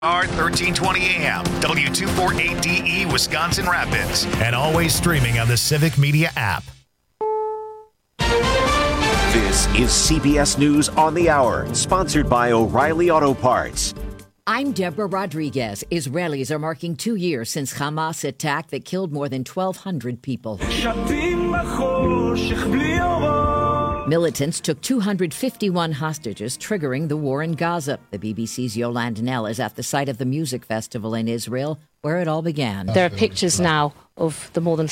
1320 AM, W248DE, Wisconsin Rapids, and always streaming on the Civic Media app. This is CBS News on the Hour, sponsored by O'Reilly Auto Parts. I'm Deborah Rodriguez. Israelis are marking 2 years since Hamas attack that killed more than 1,200 people. Militants took 251 hostages, triggering the war in Gaza. The BBC's Yolande Knell is at the site of the music festival in Israel, where it all began. There are pictures now of the more than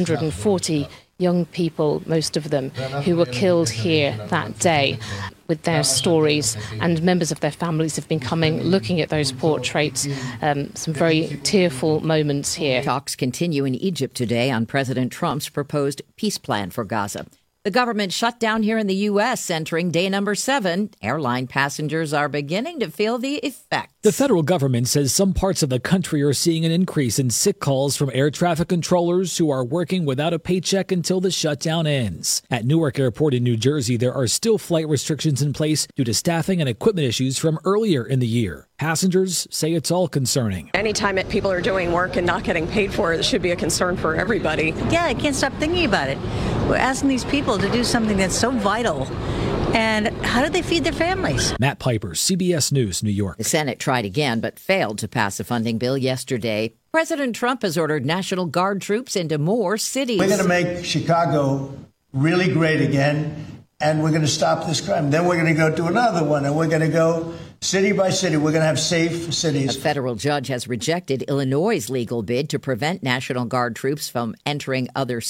340 young people, most of them, who were killed here that day, with their stories, and members of their families have been coming, looking at those portraits. Some very tearful moments here. Talks continue in Egypt today on President Trump's proposed peace plan for Gaza. The government shut down here in the U.S. entering day number 7. Airline passengers are beginning to feel the effects. The federal government says some parts of the country are seeing an increase in sick calls from air traffic controllers who are working without a paycheck until the shutdown ends. At Newark Airport in New Jersey, there are still flight restrictions in place due to staffing and equipment issues from earlier in the year. Passengers say it's all concerning. Anytime people are doing work and not getting paid for it should be a concern for everybody. Yeah, I can't stop thinking about it. We're asking these people to do something that's so vital. And how do they feed their families? Matt Piper, CBS News, New York. The Senate tried again but failed to pass a funding bill yesterday. President Trump has ordered National Guard troops into more cities. We're going to make Chicago really great again, and we're going to stop this crime. Then we're going to go to another one, and we're going to go city by city. We're going to have safe cities. A federal judge has rejected Illinois' legal bid to prevent National Guard troops from entering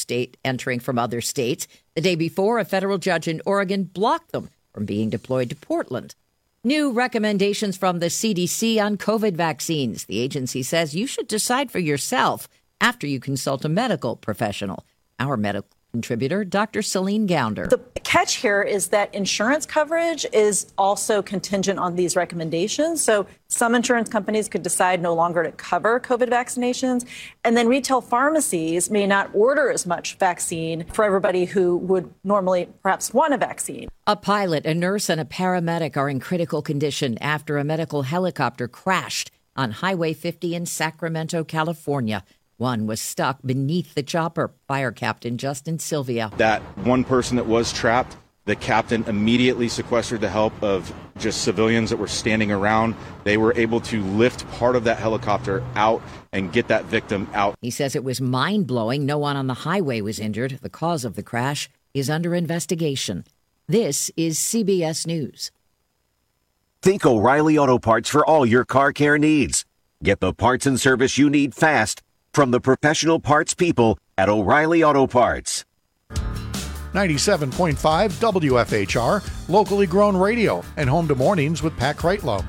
from other states. The day before, a federal judge in Oregon blocked them from being deployed to Portland. New recommendations from the CDC on COVID vaccines. The agency says you should decide for yourself after you consult a medical professional. Our medical contributor, Dr. Celine Gounder. The catch here is that insurance coverage is also contingent on these recommendations. So some insurance companies could decide no longer to cover COVID vaccinations, and then retail pharmacies may not order as much vaccine for everybody who would normally perhaps want a vaccine. A pilot, a nurse, and a paramedic are in critical condition after a medical helicopter crashed on Highway 50 in Sacramento, California. One was stuck beneath the chopper. Fire Captain Justin Sylvia. That one person that was trapped, the captain immediately sequestered the help of just civilians that were standing around. They were able to lift part of that helicopter out and get that victim out. He says it was mind-blowing. No one on the highway was injured. The cause of the crash is under investigation. This is CBS News. Think O'Reilly Auto Parts for all your car care needs. Get the parts and service you need fast from the professional parts people at O'Reilly Auto Parts. 97.5 WFHR, locally grown radio, and home to mornings with Pat Kreitlow.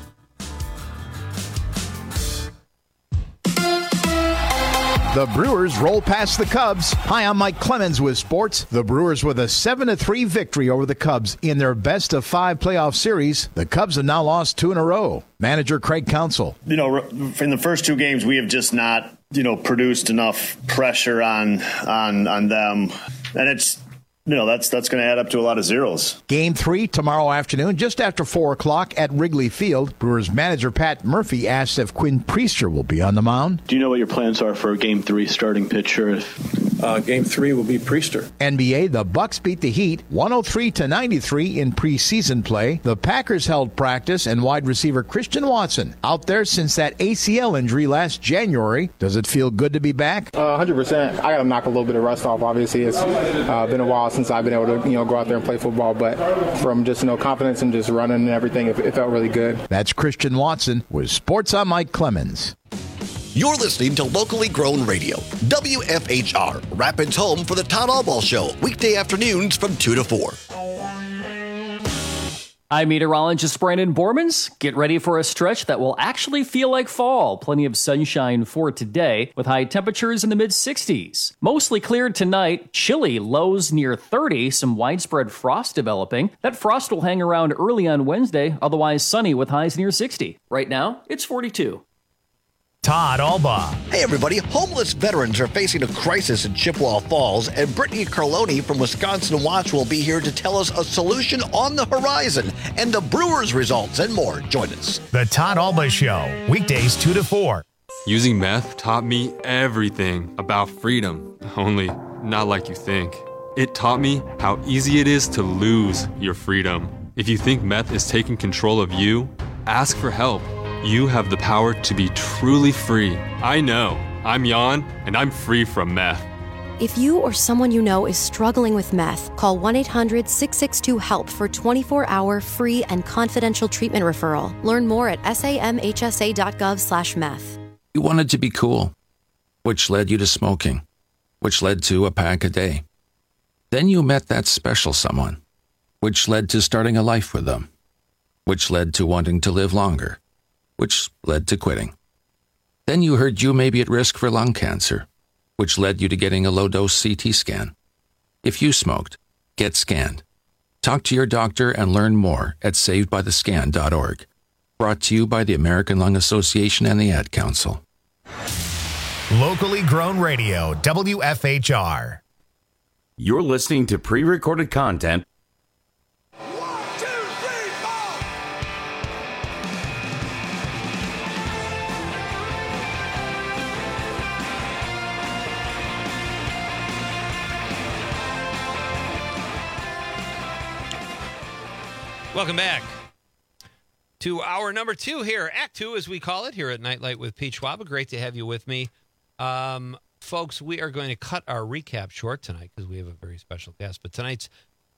The Brewers roll past the Cubs. Hi, I'm Mike Clemens with sports. The Brewers with a 7-3 victory over the Cubs in their best-of-5 playoff series. The Cubs have now lost 2 in a row. Manager Craig Counsell. In the first 2 games, we have just not, produced enough pressure on them. And it's, that's going to add up to a lot of zeros. Game 3 tomorrow afternoon, just after 4 o'clock at Wrigley Field. Brewers manager Pat Murphy asked if Quinn Priester will be on the mound. Do you know what your plans are for Game 3 starting pitcher? Game 3 will be Priester. NBA, the Bucks beat the Heat 103-93 in preseason play. The Packers held practice, and wide receiver Christian Watson out there since that ACL injury last January. Does it feel good to be back? 100%. I got to knock a little bit of rust off. Obviously, it's been a while since I've been able to go out there and play football, but from just confidence and just running and everything, it felt really good. That's Christian Watson with Sports on Mike Clemens. You're listening to locally grown radio, WFHR, Rapids home for the Todd Albaugh Show, weekday afternoons from 2 to 4. I'm meteorologist Brandon Bormans. Get ready for a stretch that will actually feel like fall. Plenty of sunshine for today with high temperatures in the mid-60s. Mostly cleared tonight, chilly lows near 30, some widespread frost developing. That frost will hang around early on Wednesday, otherwise sunny with highs near 60. Right now, it's 42. Todd Alba. Hey everybody, homeless veterans are facing a crisis in Chippewa Falls, and Brittany Carloni from Wisconsin Watch will be here to tell us a solution on the horizon and the Brewers results and more. Join us. The Todd Alba Show, weekdays 2 to 4. Using meth taught me everything about freedom, only not like you think. It taught me how easy it is to lose your freedom. If you think meth is taking control of you, ask for help. You have the power to be truly free. I know. I'm Jan, and I'm free from meth. If you or someone you know is struggling with meth, call 1-800-662-HELP for 24-hour free and confidential treatment referral. Learn more at samhsa.gov/meth. You wanted to be cool, which led you to smoking, which led to a pack a day. Then you met that special someone, which led to starting a life with them, which led to wanting to live longer, which led to quitting. Then you heard you may be at risk for lung cancer, which led you to getting a low-dose CT scan. If you smoked, get scanned. Talk to your doctor and learn more at savedbythescan.org. Brought to you by the American Lung Association and the Ad Council. Locally grown radio, WFHR. You're listening to pre-recorded content. Welcome back to hour number 2 here, Act 2 as we call it, here at Nightlight with Pete Schwab. Great to have you with me. Folks, we are going to cut our recap short tonight because we have a very special guest. But tonight's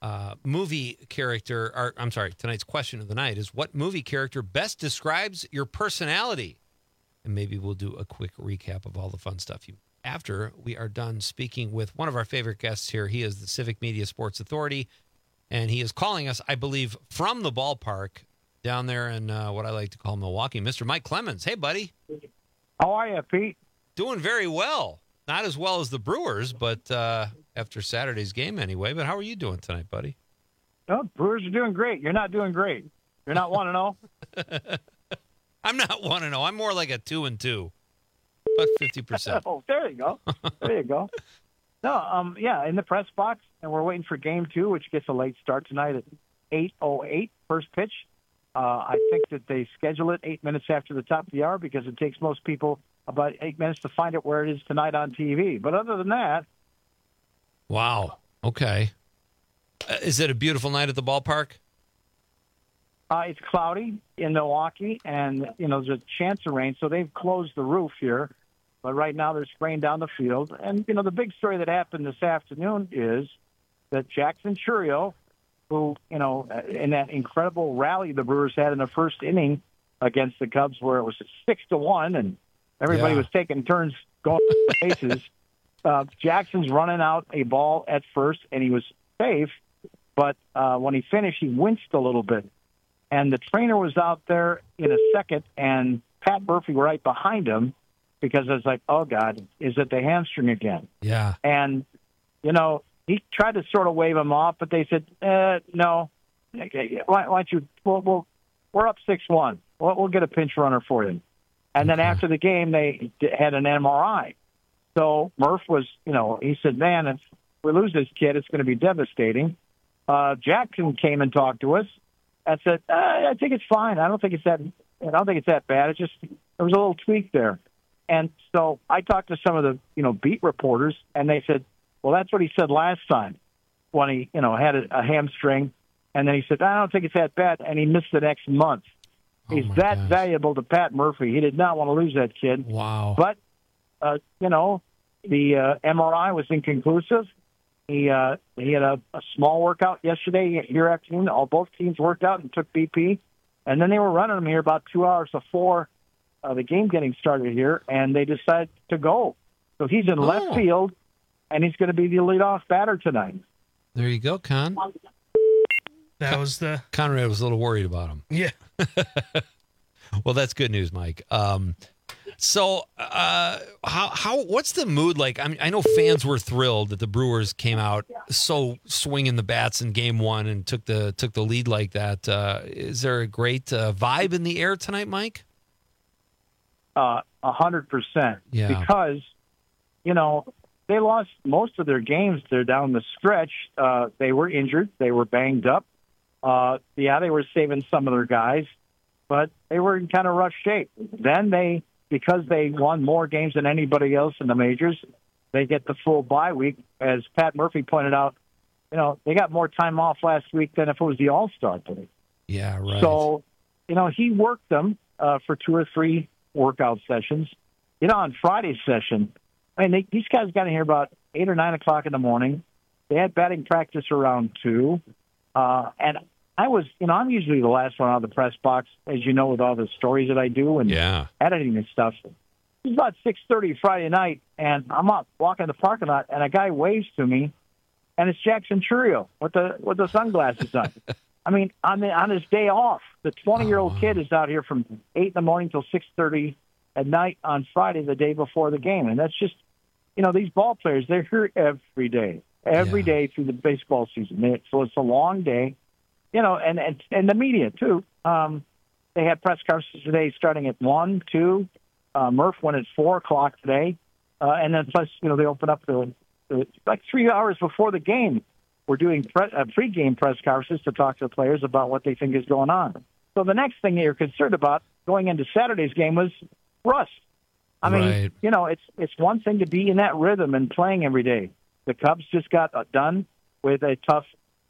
tonight's question of the night is, what movie character best describes your personality? And maybe we'll do a quick recap of all the fun stuff after we are done speaking with one of our favorite guests here. He is the Civic Media Sports Authority, and he is calling us, I believe, from the ballpark down there in what I like to call Milwaukee. Mr. Mike Clemens. Hey, buddy. How are you, Pete? Doing very well. Not as well as the Brewers, but after Saturday's game anyway. But how are you doing tonight, buddy? Oh, Brewers are doing great. You're not doing great. You're not 1-0? I'm not 1-0. I'm more like a 2-2. About 50%. Oh, there you go. There you go. No, in the press box, and we're waiting for Game 2, which gets a late start tonight at 8:08, first pitch. I think that they schedule it 8 minutes after the top of the hour because it takes most people about 8 minutes to find out where it is tonight on TV. But other than that... Wow. Okay. Is it a beautiful night at the ballpark? It's cloudy in Milwaukee, and, there's a chance of rain, so they've closed the roof here. But right now they're spraying down the field. And, the big story that happened this afternoon is that Jackson Chourio, who, in that incredible rally the Brewers had in the first inning against the Cubs where it was 6-1 and everybody was taking turns going to bases, Jackson's running out a ball at first, and he was safe. But when he finished, he winced a little bit. And the trainer was out there in a second, and Pat Murphy right behind him, because I was like, oh, God, is it the hamstring again? Yeah. And, he tried to sort of wave him off, but they said, no. Why don't you, we're up 6-1. We'll get a pinch runner for you. And then after the game, they had an MRI. So Murph was, he said, man, if we lose this kid, it's going to be devastating. Jackson came and talked to us. I said, I think it's fine. I don't think it's that bad. It's just, there was a little tweak there. And so I talked to some of the, beat reporters, and they said, well, that's what he said last time when he, had a hamstring. And then he said, I don't think it's that bad. And he missed the next month. He's that valuable to Pat Murphy. He did not want to lose that kid. Wow. But, the MRI was inconclusive. He had a small workout yesterday, here afternoon. Both teams worked out and took BP. And then they were running him here about 2 hours before the game getting started here, and they decided to go. So he's in left field, and he's going to be the leadoff batter tonight. There you go, Con. That was Conrad was a little worried about him. Yeah. Well, that's good news, Mike. So, what's the mood like? I know fans were thrilled that the Brewers came out so swinging the bats in Game 1 and took the lead like that. Is there a great vibe in the air tonight, Mike? 100%. Yeah. Because, they lost most of their games. They're down the stretch. They were injured. They were banged up. They were saving some of their guys, but they were in kind of rough shape. Then because they won more games than anybody else in the majors, they get the full bye week. As Pat Murphy pointed out, they got more time off last week than if it was the All-Star break. Yeah, right. So, he worked them for 2 or 3 workout sessions. On Friday's session, these guys got in here about 8 or 9 o'clock in the morning. They had batting practice around 2. And I was, I'm usually the last one out of the press box, as you know, with all the stories that I do and editing and stuff. It was about 6:30 Friday night, and I'm up walking the parking lot, and a guy waves to me, and it's Jackson Churio with the sunglasses on. On his day off, the 20-year-old kid is out here from 8 in the morning till 6:30 at night on Friday, the day before the game. And that's just, these ball players, they're here every day through the baseball season. So it's a long day, and the media, too. They had press conferences today starting at 1, 2. Murph went at 4 o'clock today. And then plus, they open up like 3 hours before the game. We're doing pre-game press conferences to talk to the players about what they think is going on. So the next thing you're concerned about going into Saturday's game was rust. Right. It's one thing to be in that rhythm and playing every day. The Cubs just got done with a tough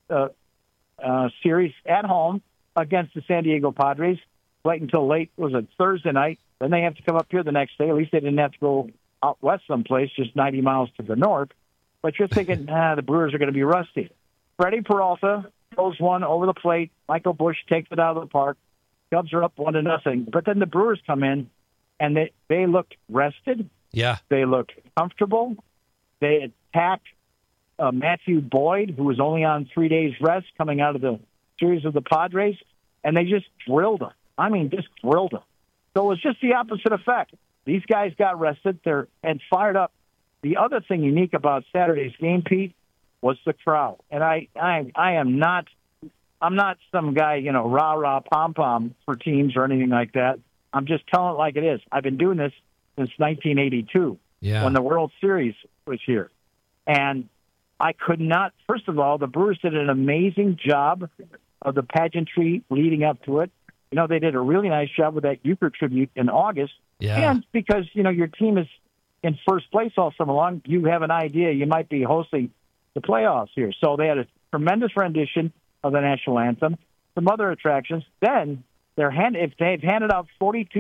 series at home against the San Diego Padres. Played until late. It was a Thursday night. Then they have to come up here the next day. At least they didn't have to go out west someplace, just 90 miles to the north. But you're thinking, the Brewers are going to be rusty. Freddie Peralta throws one over the plate. Michael Busch takes it out of the park. Cubs are up 1-0. But then the Brewers come in, and they looked rested. Yeah. They looked comfortable. They attacked Matthew Boyd, who was only on 3 days rest coming out of the series of the Padres, and they just drilled him. Just drilled him. So it was just the opposite effect. These guys got rested and fired up. The other thing unique about Saturday's game, Pete, was the crowd. And I'm not some guy, rah-rah, pom-pom for teams or anything like that. I'm just telling it like it is. I've been doing this since 1982 when the World Series was here. And I could not, first of all, the Brewers did an amazing job of the pageantry leading up to it. They did a really nice job with that Euchre tribute in August. Yeah. And because, your team is in first place all summer long, you have an idea you might be hosting the playoffs here. So they had a tremendous rendition of the national anthem, some other attractions. Then they've handed out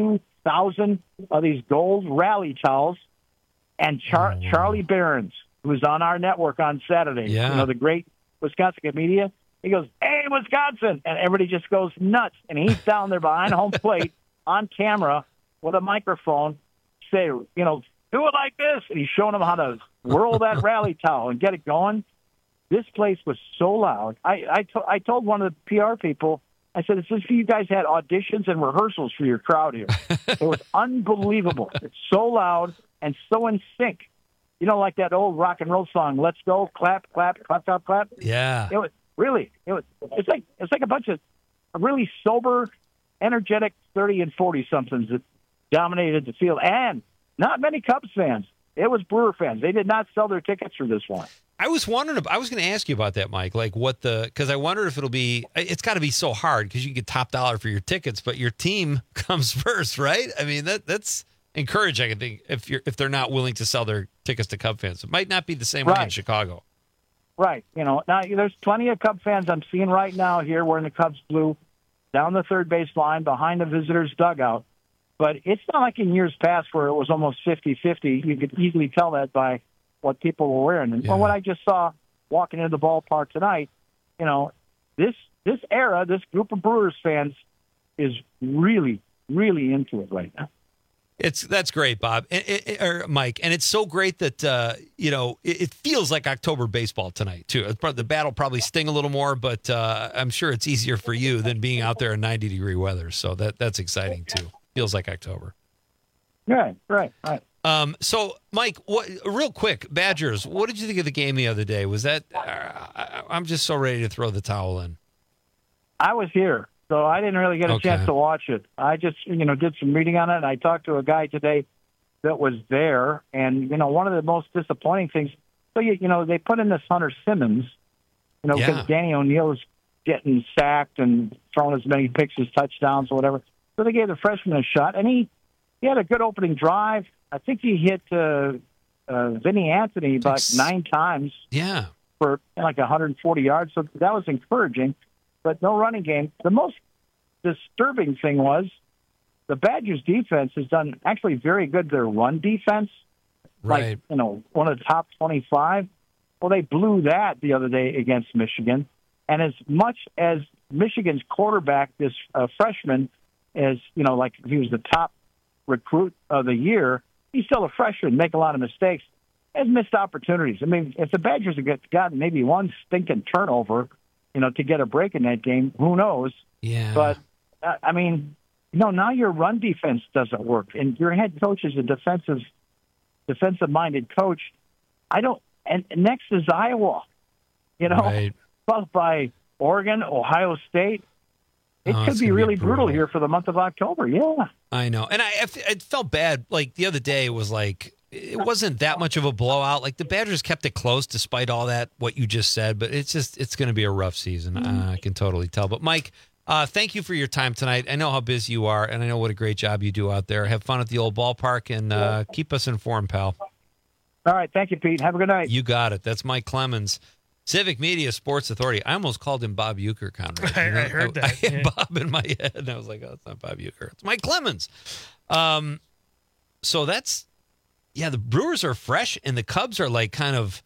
42,000 of these gold rally towels, and Charlie Behrens, who's on our network on Saturday, the great Wisconsin media, he goes, "Hey, Wisconsin!" And everybody just goes nuts. And he's down there behind home plate on camera with a microphone, say, do it like this. And he's showing them how to whirl that rally towel and get it going. This place was so loud. I told one of the PR people, I said, it's as if you guys had auditions and rehearsals for your crowd here. It was unbelievable. It's so loud and so in sync. Like that old rock and roll song, "Let's Go, Clap, Clap, Clap, Clap, Clap." Yeah. It was really, it's like a bunch of really sober, energetic 30 and 40-somethings that dominated the field. And not many Cubs fans. It was Brewer fans. They did not sell their tickets for this one. I was wondering. I was going to ask you about that, Mike. Like because I wondered if it'll be. It's got to be so hard because you get top dollar for your tickets, but your team comes first, right? That's encouraging. I think if they're not willing to sell their tickets to Cub fans, it might not be the same way in Chicago. Right. Now there's plenty of Cub fans I'm seeing right now here wearing the Cubs blue down the third base line behind the visitors' dugout. But it's not like in years past where it was almost 50-50. You could easily tell that by what people were wearing. And what I just saw walking into the ballpark tonight, this era, this group of Brewers fans is really, really into it right now. That's great, Bob, or Mike, and it's so great that it feels like October baseball tonight too. The battle probably sting a little more, but I'm sure it's easier for you than being out there in 90-degree weather. So that's exciting too. Feels like October. Right. So, Mike, real quick, Badgers. What did you think of the game the other day? Was that? I'm just so ready to throw the towel in. I was here. So I didn't really get a chance to watch it. I just, did some reading on it, and I talked to a guy today that was there. And, one of the most disappointing things, so, they put in this Hunter Simmons, because Danny O'Neal was getting sacked and throwing as many picks as touchdowns or whatever. So they gave the freshman a shot, and he had a good opening drive. I think he hit Vinny Anthony about 9 times. Yeah. For like 140 yards. So that was encouraging, but no running game. The most disturbing thing was the Badgers defense has done actually very good. Their run defense, right. Like, one of the top 25. Well, they blew that the other day against Michigan. And as much as Michigan's quarterback, this freshman, is, like he was the top recruit of the year, he's still a freshman, make a lot of mistakes, has missed opportunities. I mean, if the Badgers had gotten maybe one stinking turnover, to get a break in that game, who knows? Yeah. But, now your run defense doesn't work. And your head coach is a defensive-minded coach. And next is Iowa, right. followed by Oregon, Ohio State. It could be really brutal here for the month of October. Yeah. I know. And I felt bad. Like the other day, it was like, it wasn't that much of a blowout. Like the Badgers kept it close despite all that, what you just said, but it's going to be a rough season. I can totally tell. But Mike, thank you for your time tonight. I know how busy you are, and I know what a great job you do out there. Have fun at the old ballpark, and keep us informed, pal. All right. Thank you, Pete. Have a good night. You got it. That's Mike Clemens, Civic Media Sports Authority. I almost called him Bob Uecker, Conrad. I heard that. I had Bob in my head, and I was like, oh, it's not Bob Uecker. It's Mike Clemens. So that's, the Brewers are fresh, and the Cubs are like kind of,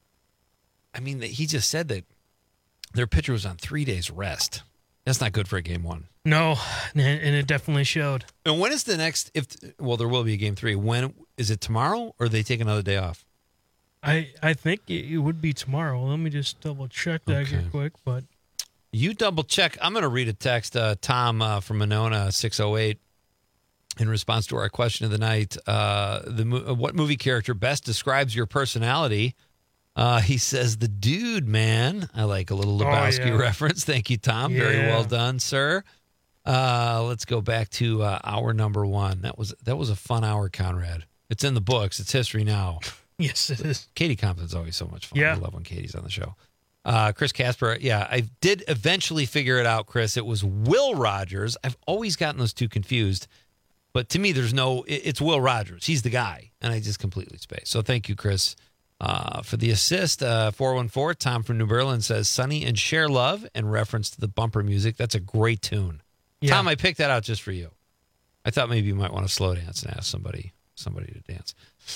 he just said that their pitcher was on 3 days rest. That's not good for a game one. No, and it definitely showed. And when is the next, there will be a game 3. When, is it tomorrow, or they take another day off? I think it would be tomorrow. Let me just double check that real quick. But you double check. I'm going to read a text. Tom from Monona 608 in response to our question of the night. What movie character best describes your personality? He says the dude, man. I like a little Lebowski reference. Thank you, Tom. Yeah. Very well done, sir. Let's go back to hour number 1. That was a fun hour, Conrad. It's in the books. It's history now. Yes, it is. Katie Compton's always so much fun. Yeah. I love when Katie's on the show. Chris Casper, I did eventually figure it out, Chris. It was Will Rogers. I've always gotten those two confused. But to me, it's Will Rogers. He's the guy. And I just completely spaced. So thank you, Chris, for the assist. 414, Tom from New Berlin says, Sonny and Share Love, in reference to the bumper music. That's a great tune. Yeah. Tom, I picked that out just for you. I thought maybe you might want to slow dance and ask somebody to dance.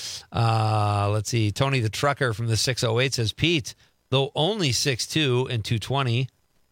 Let's see. Tony the Trucker from the 608 says, Pete, though only 6'2" and 220,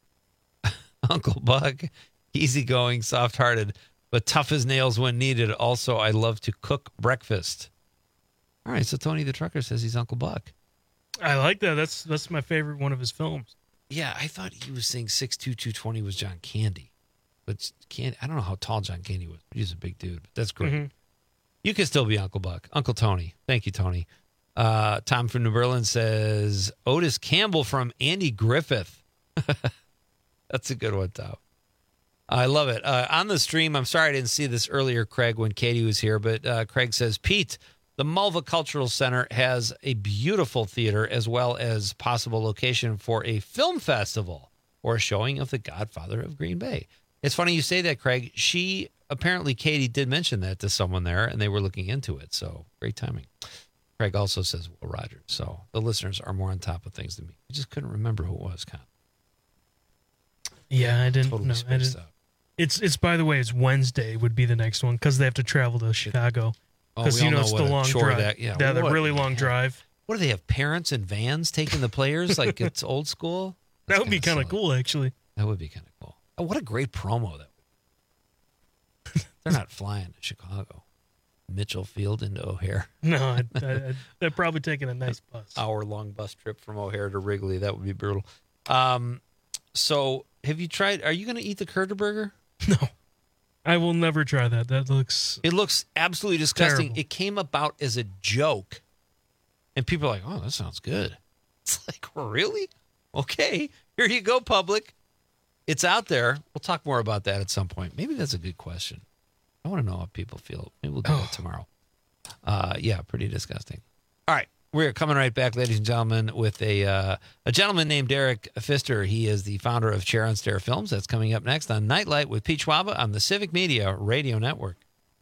Uncle Buck, easygoing, soft-hearted, but tough as nails when needed. Also, I love to cook breakfast. All right, so Tony the Trucker says he's Uncle Buck. I like that. That's my favorite one of his films. Yeah, I thought he was saying 6'2", 220 was John Candy. But I don't know how tall John Candy was. He's a big dude, but that's great. Mm-hmm. You can still be Uncle Buck. Uncle Tony. Thank you, Tony. Tom from New Berlin says, Otis Campbell from Andy Griffith. That's a good one, Tom. I love it. On the stream, I'm sorry I didn't see this earlier, Craig, when Katie was here, but Craig says, Pete, the Mulva Cultural Center has a beautiful theater as well as possible location for a film festival or a showing of The Godfather of Green Bay. It's funny you say that, Craig. Apparently, Katie did mention that to someone there, and they were looking into it. So, great timing. Craig also says Will Rogers. So, the listeners are more on top of things than me. I just couldn't remember who it was, Con. Yeah, I didn't totally know. It's by the way, it's Wednesday would be the next one because they have to travel to Chicago. Because, it's the long drive. The really long drive. What do they have, parents in vans taking the players like it's old school? That would be kind of cool, actually. That would be kind of cool. Oh, what a great promo that would be. They're not flying to Chicago. Mitchell Field into O'Hare. No, they're probably taking a nice bus. Hour-long bus trip from O'Hare to Wrigley. That would be brutal. So, have you tried, are you going to eat the Kurta burger? No. I will never try that. It looks absolutely disgusting. Terrible. It came about as a joke. And people are like, oh, that sounds good. It's like, really? Okay. Here you go, public. It's out there. We'll talk more about that at some point. Maybe that's a good question. I want to know how people feel. Maybe we'll do that tomorrow. Yeah, pretty disgusting. All right. We're coming right back, ladies and gentlemen, with a gentleman named Derek Pfister. He is the founder of Chair on Stair Films. That's coming up next on Nightlight with Pete Schwaba on the Civic Media Radio Network.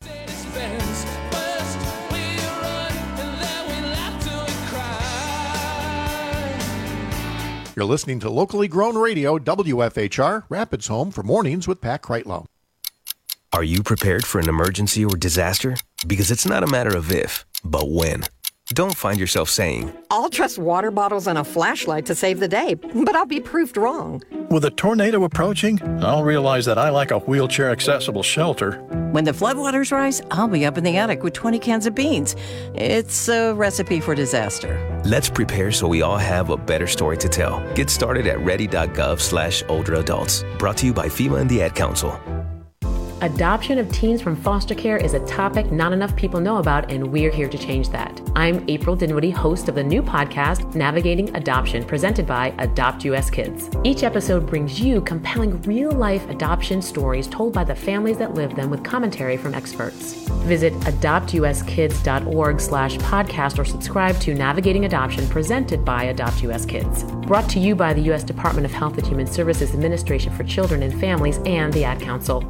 You're listening to locally grown radio, WFHR, Rapids Home for Mornings with Pat Kreitlow. Are you prepared for an emergency or disaster? Because it's not a matter of if, but when. Don't find yourself saying, I'll trust water bottles and a flashlight to save the day, but I'll be proved wrong. With a tornado approaching, I'll realize that I lack a wheelchair-accessible shelter. When the floodwaters rise, I'll be up in the attic with 20 cans of beans. It's a recipe for disaster. Let's prepare so we all have a better story to tell. Get started at ready.gov/older adults. Brought to you by FEMA and the Ad Council. Adoption of teens from foster care is a topic not enough people know about, and we're here to change that. I'm April Dinwiddie, host of the new podcast, Navigating Adoption, presented by Adopt US Kids. Each episode brings you compelling real-life adoption stories told by the families that live them with commentary from experts. Visit adoptuskids.org/podcast or subscribe to Navigating Adoption, presented by Adopt US Kids. Brought to you by the U.S. Department of Health and Human Services Administration for Children and Families and the Ad Council.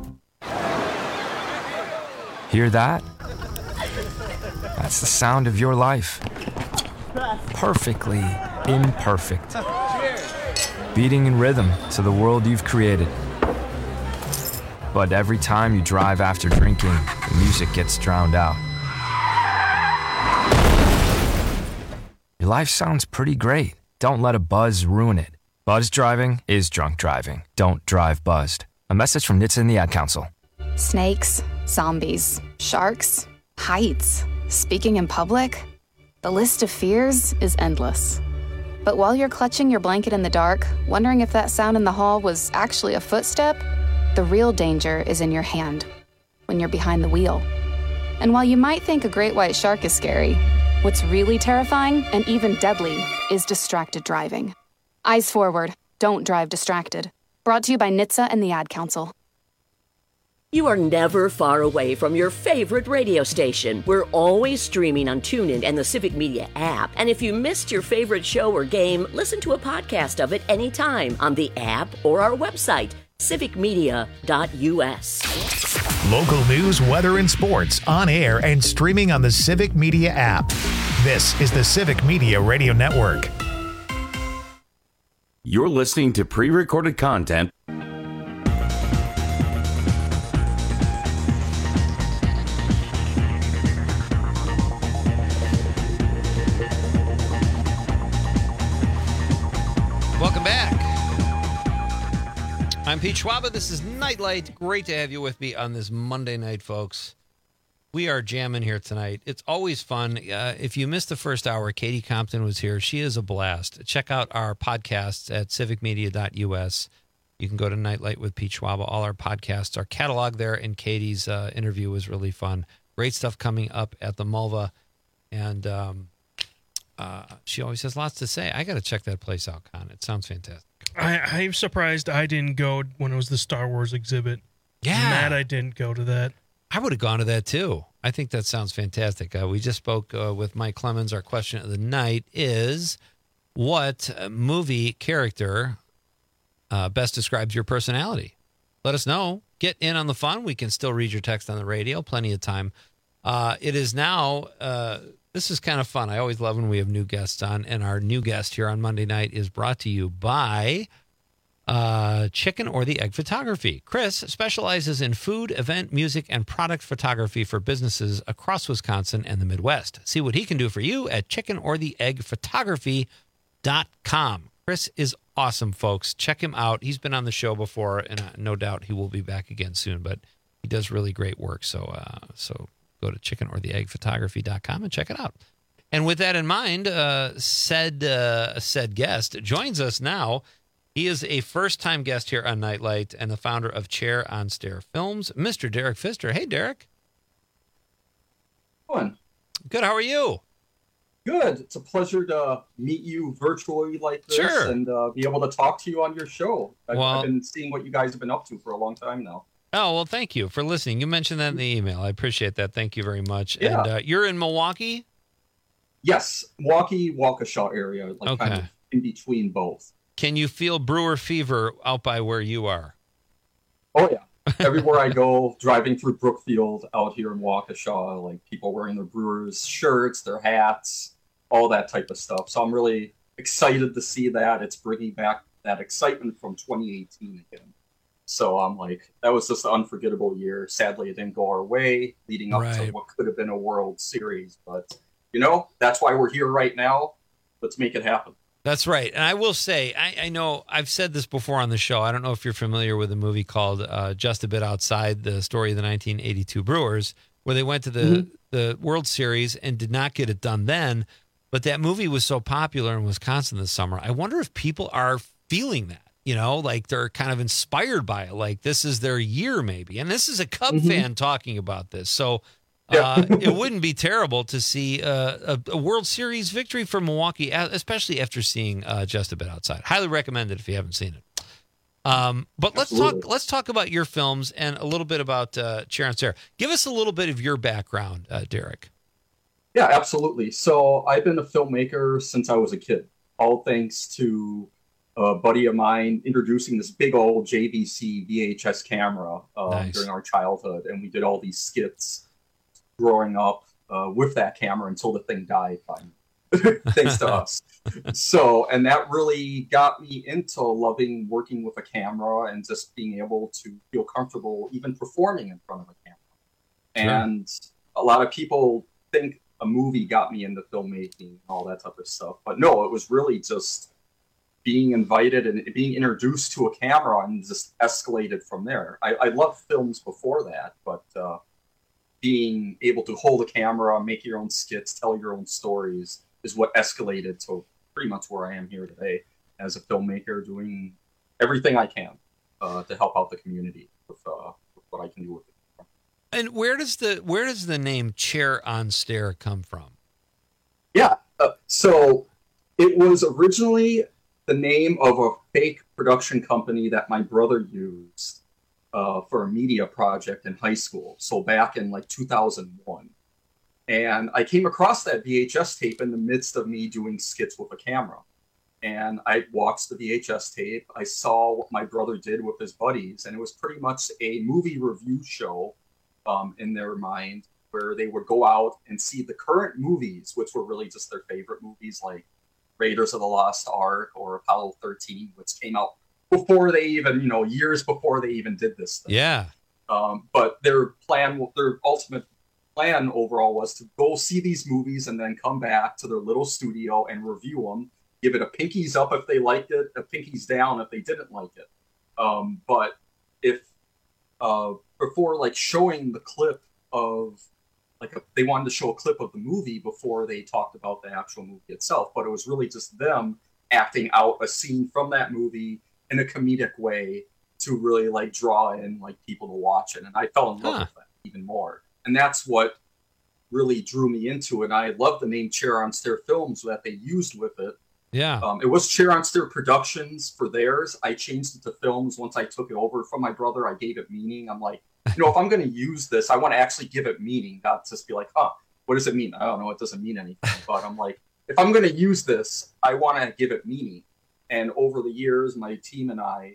Hear that? That's the sound of your life. Perfectly imperfect. Beating in rhythm to the world you've created. But every time you drive after drinking, the music gets drowned out. Your life sounds pretty great. Don't let a buzz ruin it. Buzz driving is drunk driving. Don't drive buzzed. A message from NHTSA and the Ad Council. Snakes, zombies, sharks, heights, speaking in public. The list of fears is endless. But while you're clutching your blanket in the dark, wondering if that sound in the hall was actually a footstep, the real danger is in your hand, when you're behind the wheel. And while you might think a great white shark is scary, what's really terrifying and even deadly is distracted driving. Eyes forward, don't drive distracted. Brought to you by NHTSA and the Ad Council. You are never far away from your favorite radio station. We're always streaming on TuneIn and the Civic Media app. And if you missed your favorite show or game, listen to a podcast of it anytime on the app or our website, civicmedia.us. Local news, weather, and sports on air and streaming on the Civic Media app. This is the Civic Media Radio Network. You're listening to pre-recorded content. Welcome back. I'm Pete Schwaba. This is Nightlight. Great to have you with me on this Monday night, folks. We are jamming here tonight. It's always fun. If you missed the first hour, Katie Compton was here. She is a blast. Check out our podcasts at civicmedia.us. You can go to Nightlight with Pete Schwaba. All our podcasts are cataloged there, and Katie's interview was really fun. Great stuff coming up at the Mulva, and she always has lots to say. I got to check that place out, Con. It sounds fantastic. I'm surprised I didn't go when it was the Star Wars exhibit. Yeah. Mad I didn't go to that. I would have gone to that, too. I think that sounds fantastic. We just spoke with Mike Clemens. Our question of the night is, what movie character best describes your personality? Let us know. Get in on the fun. We can still read your text on the radio. Plenty of time. It is now... this is kind of fun. I always love when we have new guests on, and our new guest here on Monday night is brought to you by Chicken or the Egg Photography. Chris specializes in food, event, music, and product photography for businesses across Wisconsin and the Midwest. See what he can do for you at chickenortheeggphotography.com. Chris is awesome, folks. Check him out. He's been on the show before, and no doubt he will be back again soon, but he does really great work, so go to chickenortheeggphotography.com and check it out. And with that in mind, said guest joins us now. He is a first-time guest here on Nightlight and the founder of Chair on Stair Films, Mr. Derek Pfister. Hey, Derek. Fun. Good. How are you? Good. It's a pleasure to meet you virtually like this. Sure. And be able to talk to you on your show. I've been seeing what you guys have been up to for a long time now. Oh, well, thank you for listening. You mentioned that in the email. I appreciate that. Thank you very much. Yeah. And you're in Milwaukee? Yes, Milwaukee, Waukesha area, like kind of in between both. Can you feel Brewer fever out by where you are? Oh, yeah. Everywhere I go, driving through Brookfield out here in Waukesha, like people wearing their Brewers shirts, their hats, all that type of stuff. So I'm really excited to see that. It's bringing back that excitement from 2018 again. So I'm like, that was just an unforgettable year. Sadly, it didn't go our way, leading up to what could have been a World Series. But, that's why we're here right now. Let's make it happen. That's right. And I will say, I know I've said this before on the show. I don't know if you're familiar with a movie called Just a Bit Outside, the story of the 1982 Brewers, where they went to the World Series and did not get it done then. But that movie was so popular in Wisconsin this summer. I wonder if people are feeling that, like they're kind of inspired by it. Like this is their year maybe. And this is a Cub fan talking about this. So it wouldn't be terrible to see a World Series victory for Milwaukee, especially after seeing Just a Bit Outside. Highly recommend it if you haven't seen it. But let's talk about your films and a little bit about Chair on Stair. Give us a little bit of your background, Derek. Yeah, absolutely. So I've been a filmmaker since I was a kid, all thanks to a buddy of mine introducing this big old JVC VHS camera during our childhood. And we did all these skits growing up with that camera until the thing died, thanks to us. And that really got me into loving working with a camera and just being able to feel comfortable even performing in front of a camera. Sure. And a lot of people think a movie got me into filmmaking and all that type of stuff. But no, it was really just being invited and being introduced to a camera and just escalated from there. I loved films before that, but being able to hold a camera, make your own skits, tell your own stories is what escalated to pretty much where I am here today as a filmmaker, doing everything I can to help out the community with what I can do with it. And where does the name Chair on Stair come from? Yeah, so it was originally the name of a fake production company that my brother used for a media project in high school. So back in like 2001. And I came across that VHS tape in the midst of me doing skits with a camera. And I watched the VHS tape. I saw what my brother did with his buddies. And it was pretty much a movie review show in their mind, where they would go out and see the current movies, which were really just their favorite movies, like Raiders of the Lost Ark or Apollo 13, which came out before they even, years before they even did this thing. Yeah. But their ultimate plan overall was to go see these movies and then come back to their little studio and review them, give it a pinkies up if they liked it, a pinkies down if they didn't like it. But if before like showing the clip of they wanted to show a clip of the movie before they talked about the actual movie itself, but it was really just them acting out a scene from that movie in a comedic way to really like draw in like people to watch it. And I fell in love with that even more. And that's what really drew me into it. I love the name Chair on Stair Films that they used with it. Yeah. It was Chair on Stair Productions for theirs. I changed it to Films once I took it over from my brother. I gave it meaning. I'm like, if I'm going to use this, I want to actually give it meaning, not just be like, what does it mean? I don't know. It doesn't mean anything. But I'm like, if I'm going to use this, I want to give it meaning. And over the years, my team and I,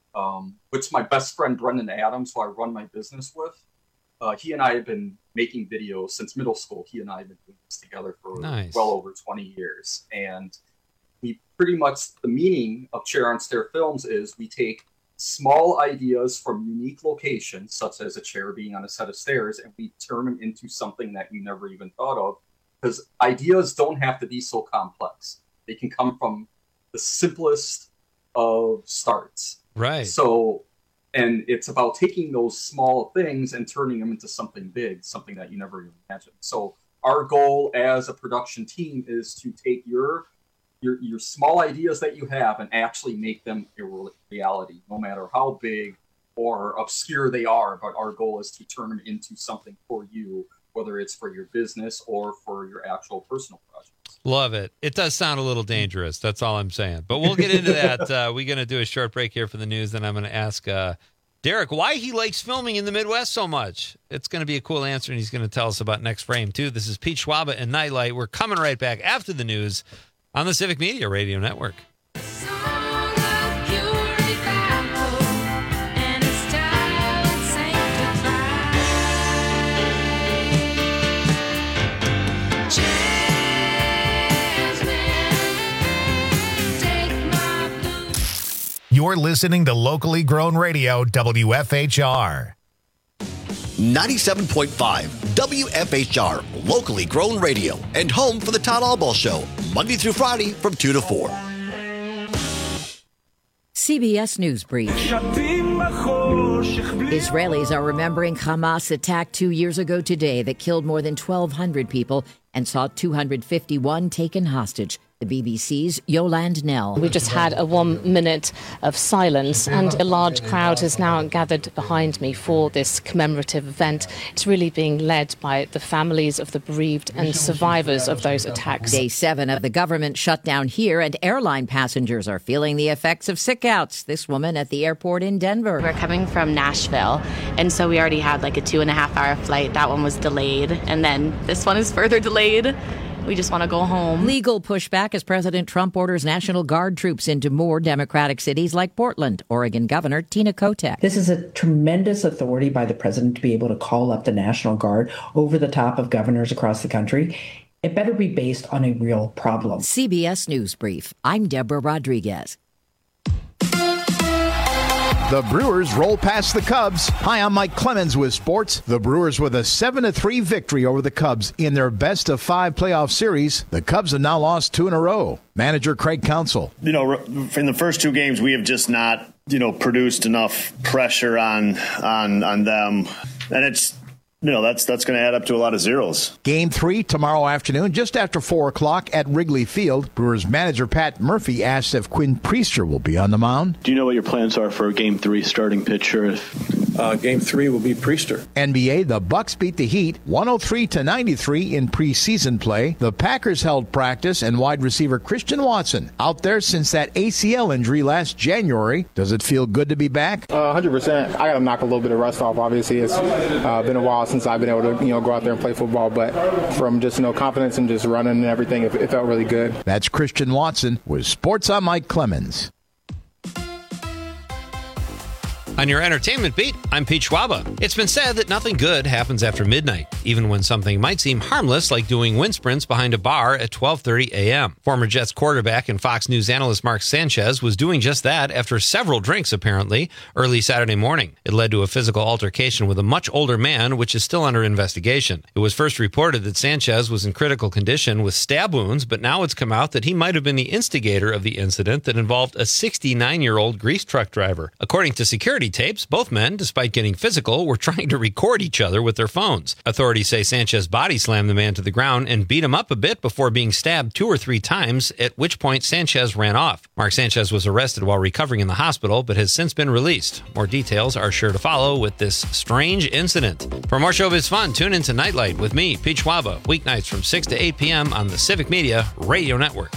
which my best friend, Brendan Adams, who I run my business with, he and I have been making videos since middle school. He and I have been doing this together for well over 20 years. And we pretty much, the meaning of Chair on Stair Films is we take small ideas from unique locations, such as a chair being on a set of stairs, and we turn them into something that you never even thought of. Because ideas don't have to be so complex. They can come from the simplest of starts. Right. So, and it's about taking those small things and turning them into something big, something that you never even imagined. So our goal as a production team is to take your small ideas that you have and actually make them a reality, no matter how big or obscure they are. But our goal is to turn them into something for you, whether it's for your business or for your actual personal projects. Love it. It does sound a little dangerous. That's all I'm saying. But we'll get into that. We're going to do a short break here for the news. Then I'm going to ask Derek why he likes filming in the Midwest so much. It's going to be a cool answer, and he's going to tell us about Next Frame, too. This is Pete Schwaba and Nightlight. We're coming right back after the news on the Civic Media Radio Network. You're listening to locally grown radio, WFHR. 97.5 WFHR, locally grown radio, and home for the Todd Albaugh Show, Monday through Friday from 2 to 4. CBS News Brief. Israelis are remembering Hamas' attack 2 years ago today that killed more than 1,200 people and saw 251 taken hostage. The BBC's Yolande Nell. We just had a 1 minute of silence, and a large crowd has now gathered behind me for this commemorative event. It's really being led by the families of the bereaved and survivors of those attacks. Day 7 of the government shutdown here, and airline passengers are feeling the effects of sickouts. This woman at the airport in Denver. We're coming from Nashville, and so we already had like a 2.5-hour flight. That one was delayed, and then this one is further delayed. We just want to go home. Legal pushback as President Trump orders National Guard troops into more Democratic cities like Portland. Oregon Governor Tina Kotek. This is a tremendous authority by the president to be able to call up the National Guard over the top of governors across the country. It better be based on a real problem. CBS News Brief. I'm Deborah Rodriguez. The Brewers roll past the Cubs. Hi, I'm Mike Clemens with sports. The Brewers with a 7-3 victory over the Cubs in their best-of-5 playoff series. The Cubs have now lost 2 in a row. Manager Craig Counsell. In the first 2 games, we have just not, produced enough pressure on them. And it's, that's going to add up to a lot of zeros. Game 3 tomorrow afternoon, just after 4 o'clock at Wrigley Field. Brewers manager Pat Murphy asked if Quinn Priester will be on the mound. Do you know what your plans are for Game 3 starting pitcher? Game 3 will be Priester. NBA, the Bucks beat the Heat 103-93 in preseason play. The Packers held practice, and wide receiver Christian Watson out there since that ACL injury last January. Does it feel good to be back? 100%. I got to knock a little bit of rust off. Obviously, it's been a while since I've been able to go out there and play football, but from just confidence and just running and everything, it felt really good. That's Christian Watson with Sports. I'm Mike Clemens. On your entertainment beat, I'm Pete Schwaba. It's been said that nothing good happens after midnight, even when something might seem harmless like doing wind sprints behind a bar at 12:30 a.m. Former Jets quarterback and Fox News analyst Mark Sanchez was doing just that after several drinks, apparently, early Saturday morning. It led to a physical altercation with a much older man, which is still under investigation. It was first reported that Sanchez was in critical condition with stab wounds, but now it's come out that he might have been the instigator of the incident that involved a 69-year-old grease truck driver. According to security tapes, both men, despite getting physical, were trying to record each other with their phones. Authorities say Sanchez body slammed the man to the ground and beat him up a bit before being stabbed 2 or 3 times, at which point Sanchez ran off. Mark Sanchez was arrested while recovering in the hospital, but has since been released. More details are sure to follow with this strange incident. For more showbiz fun, tune in to Nightlight with me, Pete Schwaba, weeknights from 6 to 8 p.m. on the Civic Media Radio Network.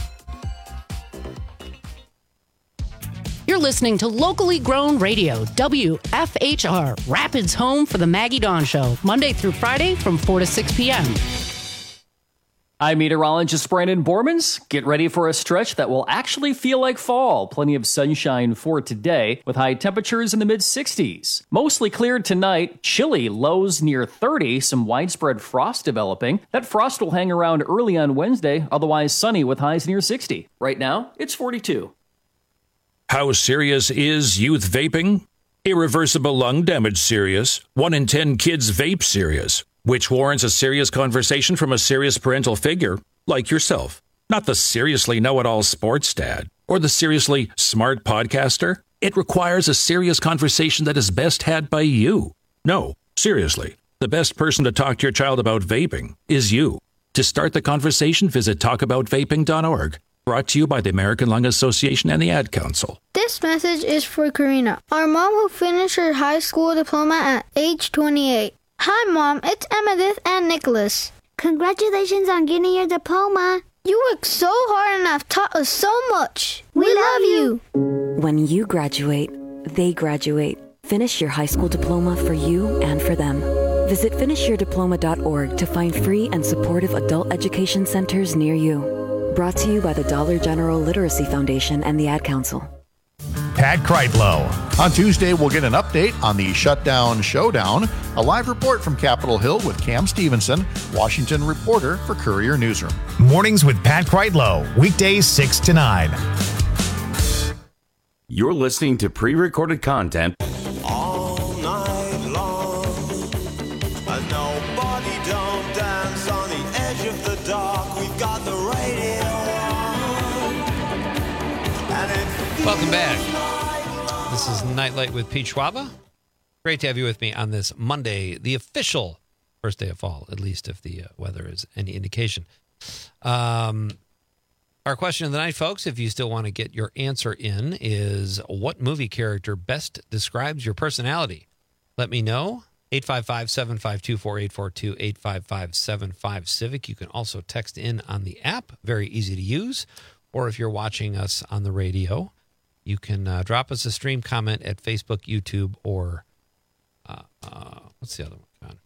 You're listening to locally grown radio, WFHR, Rapids' home for the Maggie Dawn Show, Monday through Friday from 4 to 6 p.m. I'm meteorologist Brandon Bormans. Get ready for a stretch that will actually feel like fall. Plenty of sunshine for today, with high temperatures in the mid-60s. Mostly cleared tonight, chilly lows near 30, some widespread frost developing. That frost will hang around early on Wednesday, otherwise sunny with highs near 60. Right now, it's 42. How serious is youth vaping? Irreversible lung damage serious. 1 in 10 kids vape serious, which warrants a serious conversation from a serious parental figure like yourself. Not the seriously know-it-all sports dad or the seriously smart podcaster. It requires a serious conversation that is best had by you. No, seriously, the best person to talk to your child about vaping is you. To start the conversation, visit talkaboutvaping.org. Brought to you by the American Lung Association and the Ad Council. This message is for Karina, our mom who finished her high school diploma at age 28. Hi, Mom. It's Emmettith and Nicholas. Congratulations on getting your diploma. You worked so hard and have taught us so much. We love you. When you graduate, they graduate. Finish your high school diploma for you and for them. Visit finishyourdiploma.org to find free and supportive adult education centers near you. Brought to you by the Dollar General Literacy Foundation and the Ad Council. Pat Kreitlow. On Tuesday, we'll get an update on the shutdown showdown, a live report from Capitol Hill with Cam Stevenson, Washington reporter for Courier Newsroom. Mornings with Pat Kreitlow, weekdays 6 to 9. You're listening to pre-recorded content. All night long, and nobody don't dance on the edge of the dark. We've got the radio on. Welcome back. This is Nightlight with Pete Schwaba. Great to have you with me on this Monday, the official first day of fall, at least if the weather is any indication. Our question of the night, folks, if you still want to get your answer in, is what movie character best describes your personality? Let me know. 855-752-4842, 855-75-CIVIC. You can also text in on the app. Very easy to use. Or if you're watching us on the radio, you can drop us a stream comment at Facebook, YouTube, or what's the other one?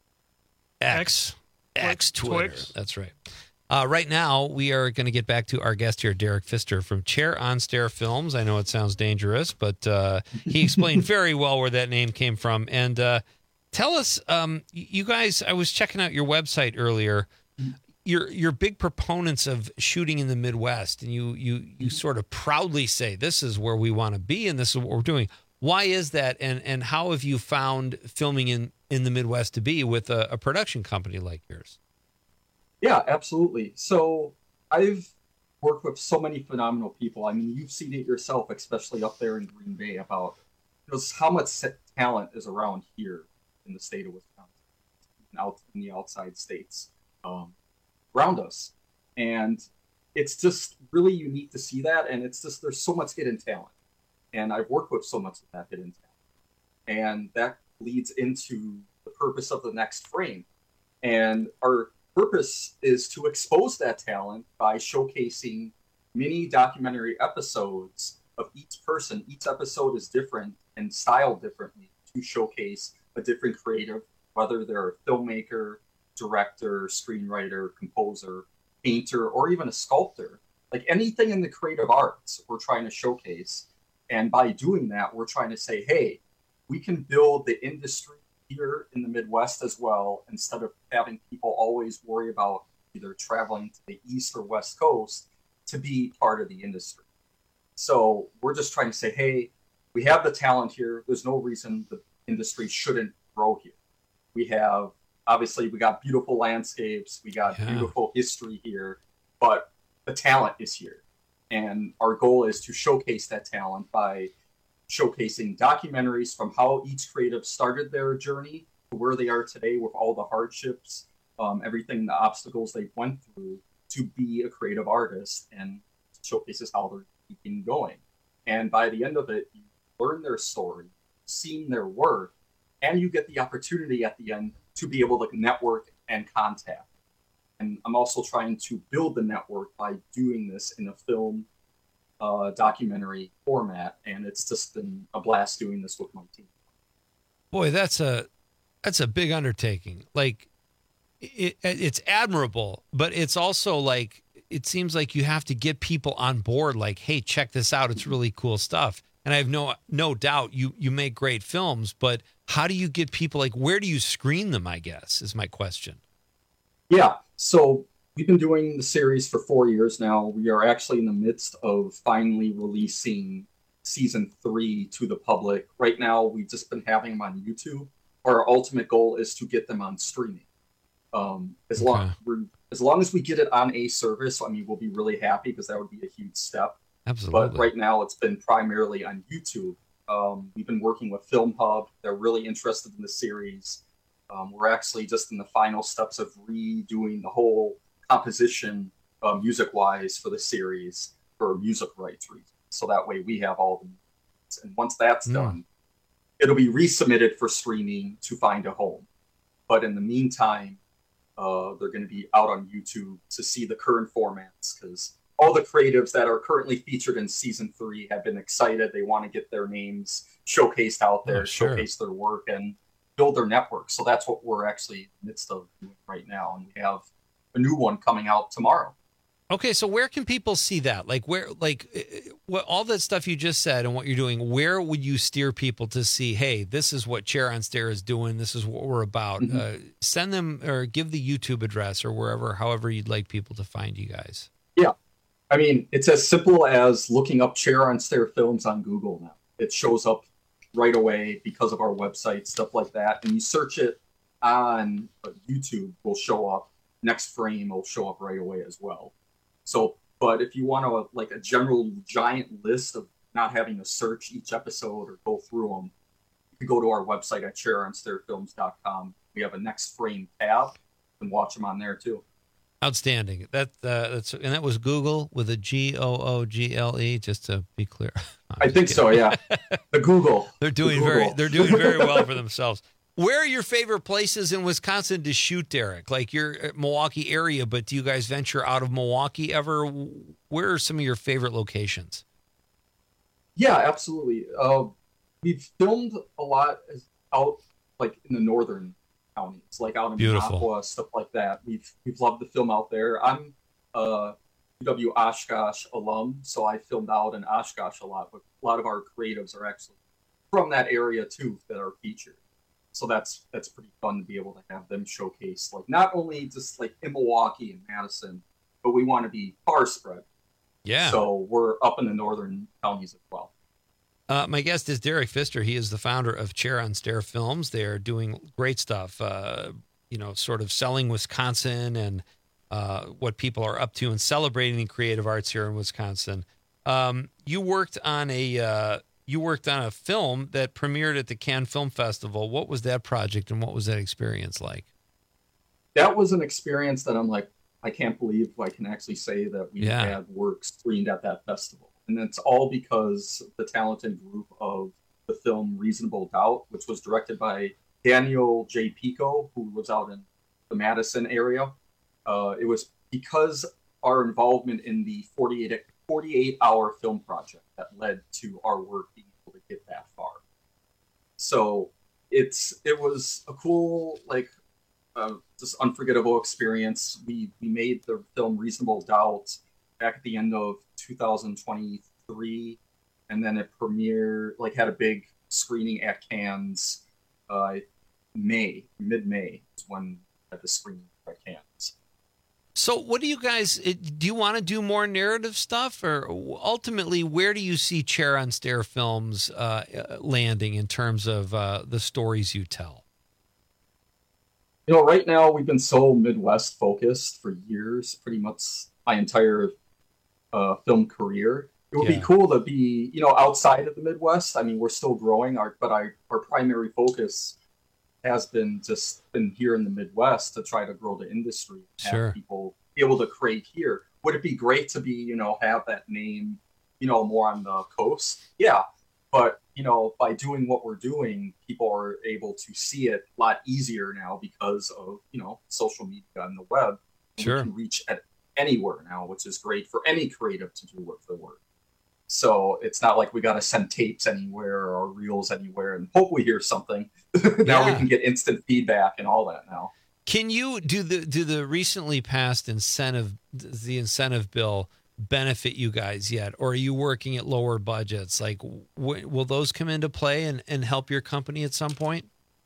X, Twitter. Twix. That's right. Right now, we are going to get back to our guest here, Derek Pfister from Chair on Stair Films. I know it sounds dangerous, but he explained very well where that name came from. And tell us, you guys, I was checking out your website earlier. You're big proponents of shooting in the Midwest, and you sort of proudly say, this is where we want to be, and this is what we're doing. Why is that, and how have you found filming in the Midwest to be with a production company like yours? Yeah, absolutely. So I've worked with so many phenomenal people. I mean, you've seen it yourself, especially up there in Green Bay, about how much talent is around here in the state of Wisconsin, out in the outside states around us. And it's just really unique to see that. And it's just, there's so much hidden talent. And I've worked with so much of that hidden talent. And that leads into the purpose of the next frame. And our purpose is to expose that talent by showcasing mini documentary episodes of each person. Each episode is different and styled differently to showcase a different creative, whether they're a filmmaker, director, screenwriter, composer, painter, or even a sculptor. Like anything in the creative arts, we're trying to showcase. And by doing that, we're trying to say, hey, we can build the industry here in the Midwest as well, instead of having people always worry about either traveling to the East or West Coast to be part of the industry. So we're just trying to say, hey, we have the talent here. There's no reason the industry shouldn't grow here. We have, obviously, we got beautiful landscapes. We got beautiful history here, but the talent is here. And our goal is to showcase that talent by showcasing documentaries from how each creative started their journey to where they are today with all the hardships, everything, the obstacles they went through to be a creative artist, and showcases how they're keeping going. And by the end of it, you learn their story, seeing their work, and you get the opportunity at the end to be able to network and contact. And I'm also trying to build the network by doing this in a film documentary format, and it's just been a blast doing this with my team. Boy, that's a big undertaking. Like it's admirable, but it's also like, it seems like you have to get people on board, like, hey, check this out, it's really cool stuff. And I have no doubt you make great films, but how do you get people, like, where do you screen them, I guess, is my question. Yeah, so we've been doing the series for 4 years now. We are actually in the midst of finally releasing season 3 to the public. Right now, we've just been having them on YouTube. Our ultimate goal is to get them on streaming. As long as we get it on a service, I mean, we'll be really happy, because that would be a huge step. Absolutely. But right now, it's been primarily on YouTube. We've been working with Film Hub. They're really interested in the series. We're actually just in the final steps of redoing the whole composition music-wise for the series for music rights reasons. So that way we have all the music. And once that's done, it'll be resubmitted for streaming to find a home. But in the meantime, they're going to be out on YouTube to see the current formats, because all the creatives that are currently featured in season 3 have been excited. They want to get their names showcased out there, showcase their work, and build their network. So that's what we're actually in the midst of doing right now. And we have a new one coming out tomorrow. Okay, so where can people see that? Like what all that stuff you just said and what you're doing, where would you steer people to see, hey, this is what Chair on Stair is doing, this is what we're about? Send them or give the YouTube address or wherever, however you'd like people to find you guys. Yeah. I mean, it's as simple as looking up Chair on Stair Films on Google now. It shows up right away because of our website, stuff like that. And you search it on YouTube, will show up. Next Frame will show up right away as well. So, but if you want like a general giant list of not having to search each episode or go through them, you can go to our website at chaironstairfilms.com. We have a Next Frame tab and watch them on there too. Outstanding. And that was Google with a Google, just to be clear. I think so, yeah. The Google. They're doing very well for themselves. Where are your favorite places in Wisconsin to shoot, Derek? Like you're at Milwaukee area, but do you guys venture out of Milwaukee ever? Where are some of your favorite locations? Yeah, absolutely. We've filmed a lot out like in the northern counties, like out in Minocqua, stuff like that. We've loved to film out there. I'm a UW Oshkosh alum, so I filmed out in Oshkosh a lot, but a lot of our creatives are actually from that area too that are featured. So that's pretty fun to be able to have them showcase, like not only just like in Milwaukee and Madison, but we want to be far spread. Yeah. So we're up in the northern counties as well. My guest is Derek Pfister. He is the founder of Chair on Stair Films. They are doing great stuff, sort of selling Wisconsin and what people are up to and celebrating the creative arts here in Wisconsin. You worked on a film that premiered at the Cannes Film Festival. What was that project and what was that experience like? That was an experience that I'm like, I can't believe I can actually say that we had work screened at that festival. And it's all because of the talented group of the film Reasonable Doubt, which was directed by Daniel J. Pico, who lives out in the Madison area. It was because our involvement in the 48-hour film project that led to our work being able to get that far. So it was a cool, just unforgettable experience. We made the film Reasonable Doubt back at the end of 2023, and then it premiered, had a big screening at Cannes mid-May is when at the screening at Cannes. So what do you guys, do you want to do more narrative stuff, or ultimately where do you see Chair on Stair Films landing in terms of the stories you tell? Right now we've been so Midwest focused for years, pretty much my entire film career. It would be cool to be, outside of the Midwest. I mean, we're still growing, but our primary focus has been here in the Midwest to try to grow the industry, have people be able to create here. Would it be great to be, have that name, more on the coast? Yeah. But, by doing what we're doing, people are able to see it a lot easier now because of, social media and the web. And we can reach at anywhere now, which is great for any creative to do the work. So it's not like we got to send tapes anywhere or reels anywhere and hope we hear something. Now we can get instant feedback and all that now. Can you do the recently passed incentive bill benefit you guys yet? Or are you working at lower budgets? Like, will those come into play and help your company at some point?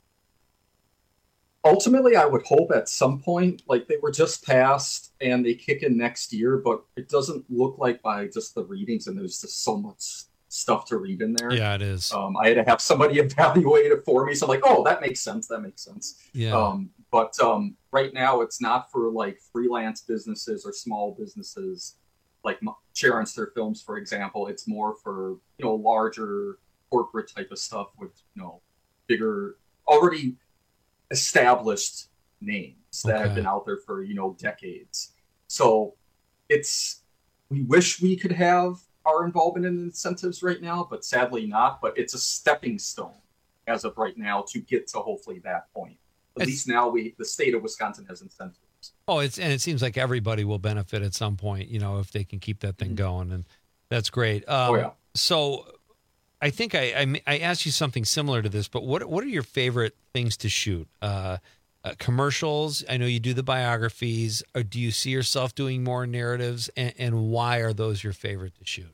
Ultimately, I would hope at some point, they were just passed and they kick in next year, but it doesn't look like by just the readings, and there's just so much stuff to read in there. Yeah, it is. I had to have somebody evaluate it for me. So I'm like, oh, that makes sense. Yeah. But right now it's not for freelance businesses or small businesses like Chair on Stair Films, for example. It's more for, larger corporate type of stuff with, bigger, already established names that have been out there for decades. So we wish we could have our involvement in incentives right now, but sadly not. But it's a stepping stone as of right now to get to hopefully that point. At least now the state of Wisconsin has incentives. Oh, and it seems like everybody will benefit at some point, if they can keep that thing going, and that's great. So I think I asked you something similar to this, but what are your favorite things to shoot? Commercials. I know you do the biographies. Or do you see yourself doing more narratives, and why are those your favorite to shoot?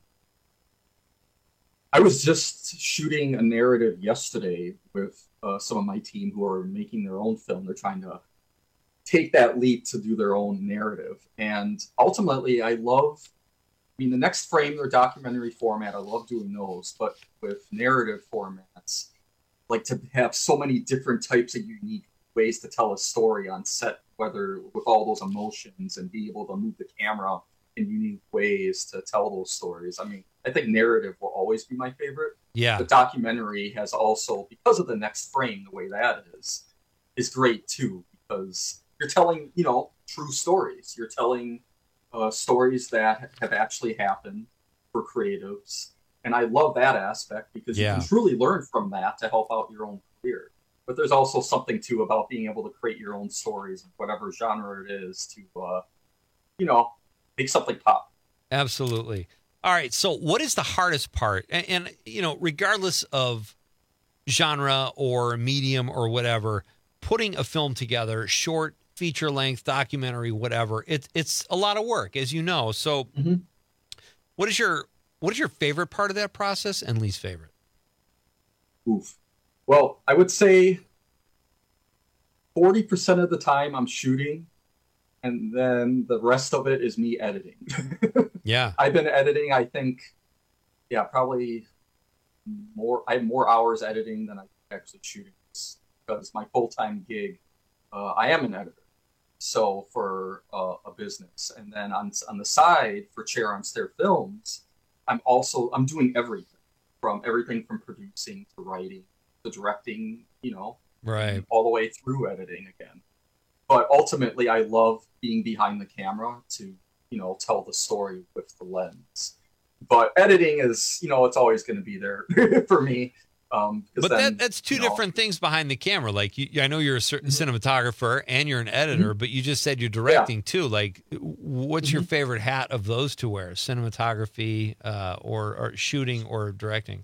I was just shooting a narrative yesterday with some of my team who are making their own film. They're trying to take that leap to do their own narrative. And ultimately, the next frame, their documentary format, I love doing those. But with narrative formats, like to have so many different types of unique ways to tell a story on set, whether with all those emotions and be able to move the camera in unique ways to tell those stories. I mean, I think narrative will always be my favorite. Yeah. The documentary has also, because of the next frame, the way that is great too, because you're telling, true stories. You're telling stories that have actually happened for creatives. And I love that aspect because you can truly learn from that to help out your own career. But there's also something too about being able to create your own stories, whatever genre it is, to, make something pop. Absolutely. All right. So what is the hardest part? And regardless of genre or medium or whatever, putting a film together, short, feature length, documentary, whatever, it's a lot of work, as you know. So what is your favorite part of that process and least favorite? Oof. Well, I would say 40% of the time I'm shooting, and then the rest of it is me editing. Yeah. I've been editing, I think, probably more. I have more hours editing than I actually shooting, because my full-time gig, I am an editor. So for a business, and then on the side for Chair on Stair Films, I'm doing everything from producing to writing to directing, right, all the way through editing again. But ultimately, I love being behind the camera to, tell the story with the lens. But editing is, it's always going to be there for me. But that's two different things behind the camera. Like, I know you're a certain cinematographer and you're an editor, but you just said you're directing too. Like, what's your favorite hat of those to wear? Cinematography, or shooting, or directing?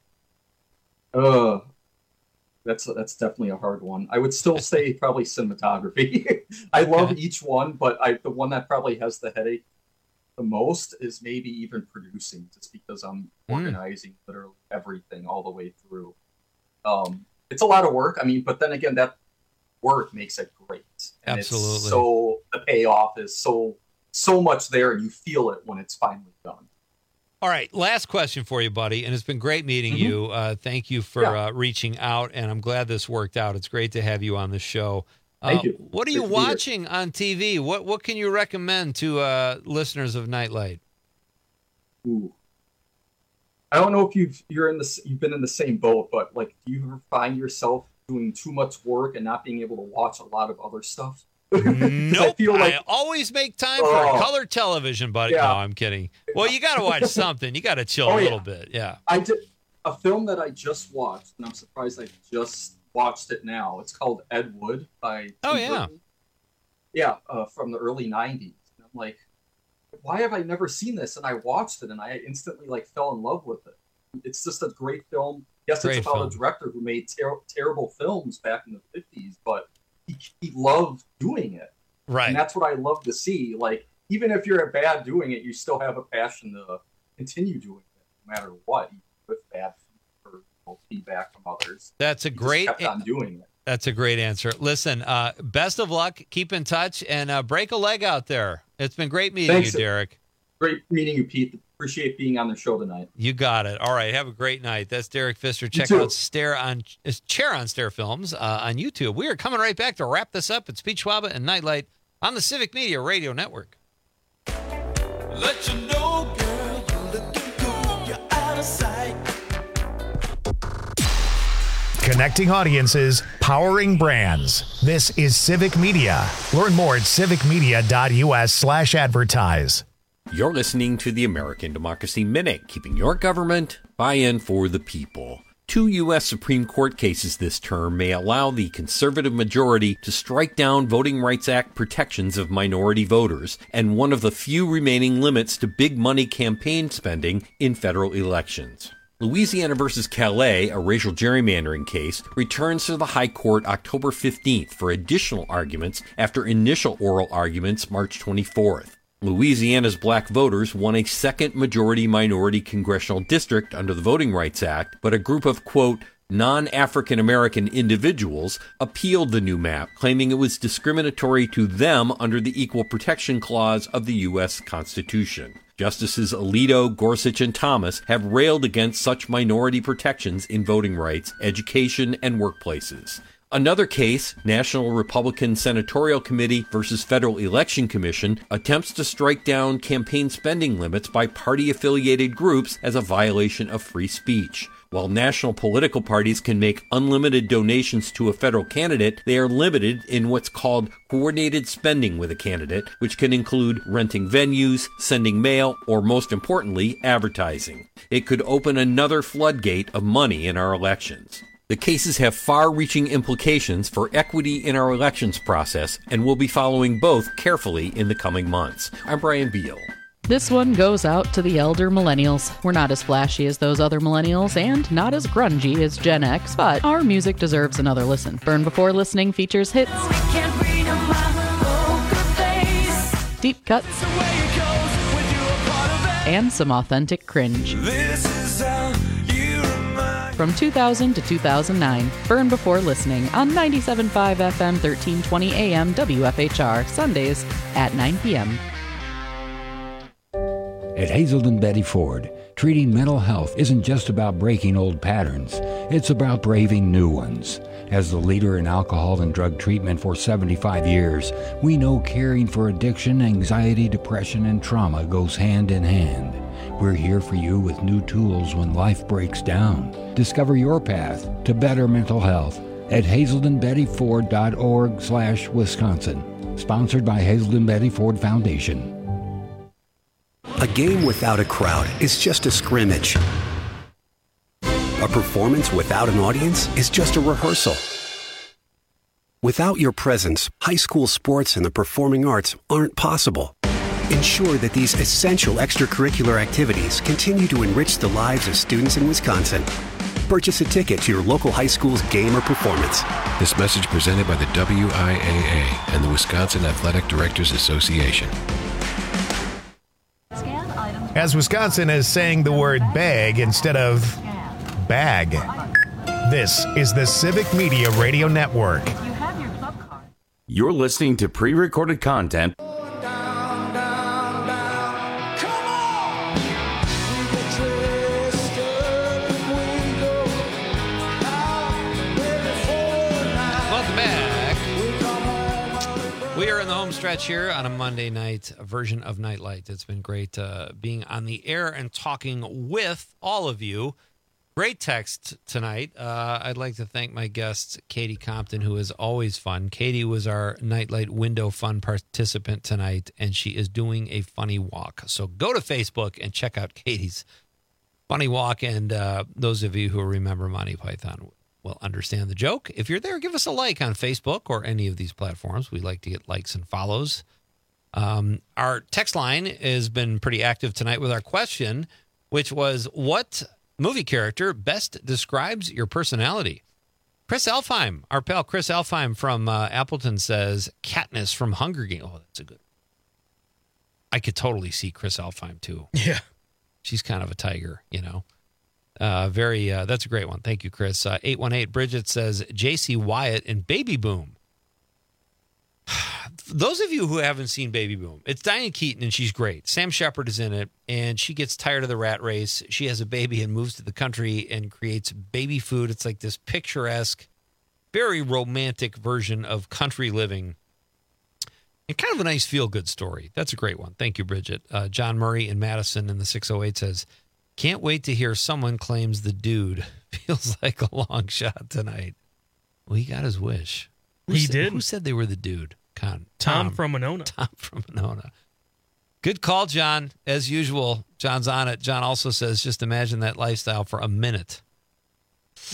That's definitely a hard one. I would still say probably cinematography. I love each one, but the one that probably has the headache the most is maybe even producing, just because I'm organizing literally everything all the way through. It's a lot of work. I mean, but then again, that work makes it great. And absolutely. So the payoff is so much there, and you feel it when it's finally done. All right, last question for you, buddy, and it's been great meeting you. Thank you for reaching out, and I'm glad this worked out. It's great to have you on the show. Thank you. What are you watching on TV? What can you recommend to listeners of Nightlight? Ooh. I don't know if you've been in the same boat, but like, do you ever find yourself doing too much work and not being able to watch a lot of other stuff? Nope. I always make time for color television, buddy. No, I'm kidding. Well, you got to watch something. You got to chill a little bit. Yeah. I did a film that I just watched, and I'm surprised I just watched it now. It's called Ed Wood by Tim Burton. Yeah, from the early 90s. And I'm like, why have I never seen this? And I watched it, and I instantly fell in love with it. It's just a great film. Yes, it's about a director who made terrible films back in the 50s, but he loved doing it. Right. And that's what I love to see. Like, even if you're bad doing it, you still have a passion to continue doing it, no matter what, even with bad feedback from others. That's a great. Kept on doing it. That's a great answer. Listen, best of luck. Keep in touch and break a leg out there. It's been great meeting you, Derek. Great meeting you, Pete. Appreciate being on the show tonight. You got it. All right. Have a great night. That's Derek Pfister. Check out Chair on Stair Films on YouTube. We are coming right back to wrap this up. It's Pete Schwaba and Nightlight on the Civic Media Radio Network. Let you know, girl, you're looking good. You're out of sight. Connecting audiences, powering brands. This is Civic Media. Learn more at civicmedia.us/advertise. You're listening to the American Democracy Minute, keeping your government by and for the people. 2 U.S. Supreme Court cases this term may allow the conservative majority to strike down Voting Rights Act protections of minority voters and one of the few remaining limits to big money campaign spending in federal elections. Louisiana versus Calais, a racial gerrymandering case, returns to the High Court October 15th for additional arguments after initial oral arguments March 24th. Louisiana's black voters won a second majority-minority congressional district under the Voting Rights Act, but a group of, quote, non-African American individuals appealed the new map, claiming it was discriminatory to them under the Equal Protection Clause of the U.S. Constitution. Justices Alito, Gorsuch, and Thomas have railed against such minority protections in voting rights, education, and workplaces. Another case, National Republican Senatorial Committee versus Federal Election Commission, attempts to strike down campaign spending limits by party-affiliated groups as a violation of free speech. While national political parties can make unlimited donations to a federal candidate, they are limited in what's called coordinated spending with a candidate, which can include renting venues, sending mail, or most importantly, advertising. It could open another floodgate of money in our elections. The cases have far-reaching implications for equity in our elections process, and we'll be following both carefully in the coming months. I'm Brian Beal. This one goes out to the elder millennials. We're not as flashy as those other millennials and not as grungy as Gen X, but our music deserves another listen. Burn Before Listening features hits, deep cuts, and some authentic cringe. From 2000 to 2009, Burn Before Listening on 97.5 FM, 1320 AM, WFHR, Sundays at 9 p.m. At Hazelden Betty Ford, treating mental health isn't just about breaking old patterns, it's about braving new ones. As the leader in alcohol and drug treatment for 75 years, we know caring for addiction, anxiety, depression, and trauma goes hand in hand. We're here for you with new tools when life breaks down. Discover your path to better mental health at hazeldenbettyford.org/Wisconsin. Sponsored by Hazelden Betty Ford Foundation. A game without a crowd is just a scrimmage. A performance without an audience is just a rehearsal. Without your presence, high school sports and the performing arts aren't possible. Ensure that these essential extracurricular activities continue to enrich the lives of students in Wisconsin. Purchase a ticket to your local high school's game or performance. This message presented by the WIAA and the Wisconsin Athletic Directors Association. As Wisconsin is saying the word bag instead of bag. This is the Civic Media Radio Network. You're listening to pre-recorded content. Stretch here on a Monday night version of Nightlight. It's been great being on the air and talking with all of you. Great text tonight. I'd like to thank my guest, Katie Compton, who is always fun. Katie was our Nightlight Window Fun participant tonight, and she is doing a funny walk. So go to Facebook and check out Katie's funny walk, and those of you who remember Monty Python will understand the joke. If you're there, give us a like on Facebook or any of these platforms. We like to get likes and follows. Our text line has been pretty active tonight with our question, which was, what movie character best describes your personality? Chris Elfheim, our pal Chris Elfheim from Appleton says Katniss from Hunger Games. Oh, that's a good. I could totally see Chris Elfheim too. Yeah. She's kind of a tiger, you know. That's a great one. Thank you, Chris. 818 Bridget says J.C. Wyatt in Baby Boom. Those of you who haven't seen Baby Boom, it's Diane Keaton and she's great. Sam Shepard is in it and she gets tired of the rat race. She has a baby and moves to the country and creates baby food. It's like this picturesque, very romantic version of country living and kind of a nice feel-good story. That's a great one. Thank you, Bridget. John Murray in Madison in the 608 says, can't wait to hear someone claims the dude. Feels like a long shot tonight. Well, he got his wish. He did? Who said they were the dude? Tom from Monona. Tom from Monona. Good call, John. As usual, John's on it. John also says, just imagine that lifestyle for a minute.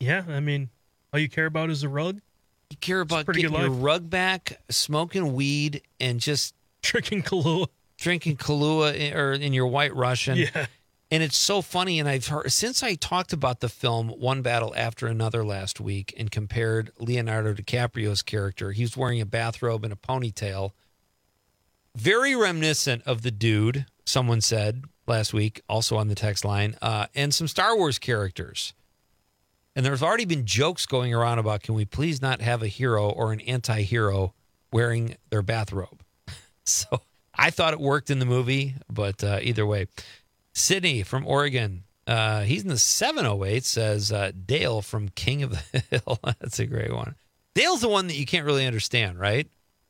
Yeah, I mean, all you care about is a rug. You care about getting your rug back, smoking weed, and just drinking Kahlua. Drinking Kahlua or in your White Russian. Yeah. And it's so funny, and I've heard, since I talked about the film One Battle After Another last week and compared Leonardo DiCaprio's character, he was wearing a bathrobe and a ponytail. Very reminiscent of the dude, someone said last week, also on the text line, and some Star Wars characters. And there's already been jokes going around about, can we please not have a hero or an anti-hero wearing their bathrobe? So I thought it worked in the movie, but either way. Sydney from Oregon, he's in the 708, says Dale from King of the Hill. That's a great one. Dale's the one that you can't really understand, right?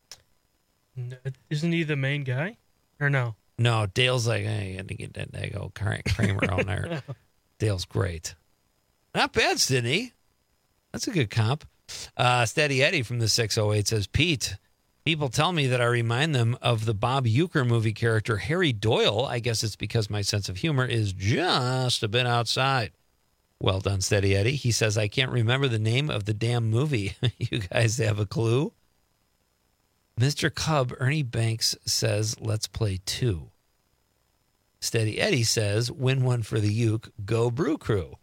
Isn't he the main guy? Or no? No, Dale's like, hey, I had to get that Dago Kramer on there. Dale's great. Not bad, Sydney. That's a good comp. Steady Eddie from the 608 says, Pete, people tell me that I remind them of the Bob Uecker movie character Harry Doyle. I guess it's because my sense of humor is just a bit outside. Well done, Steady Eddie. He says, I can't remember the name of the damn movie. You guys have a clue? Mr. Cub, Ernie Banks says, let's play 2. Steady Eddie says, win one for the Uke, go Brew Crew.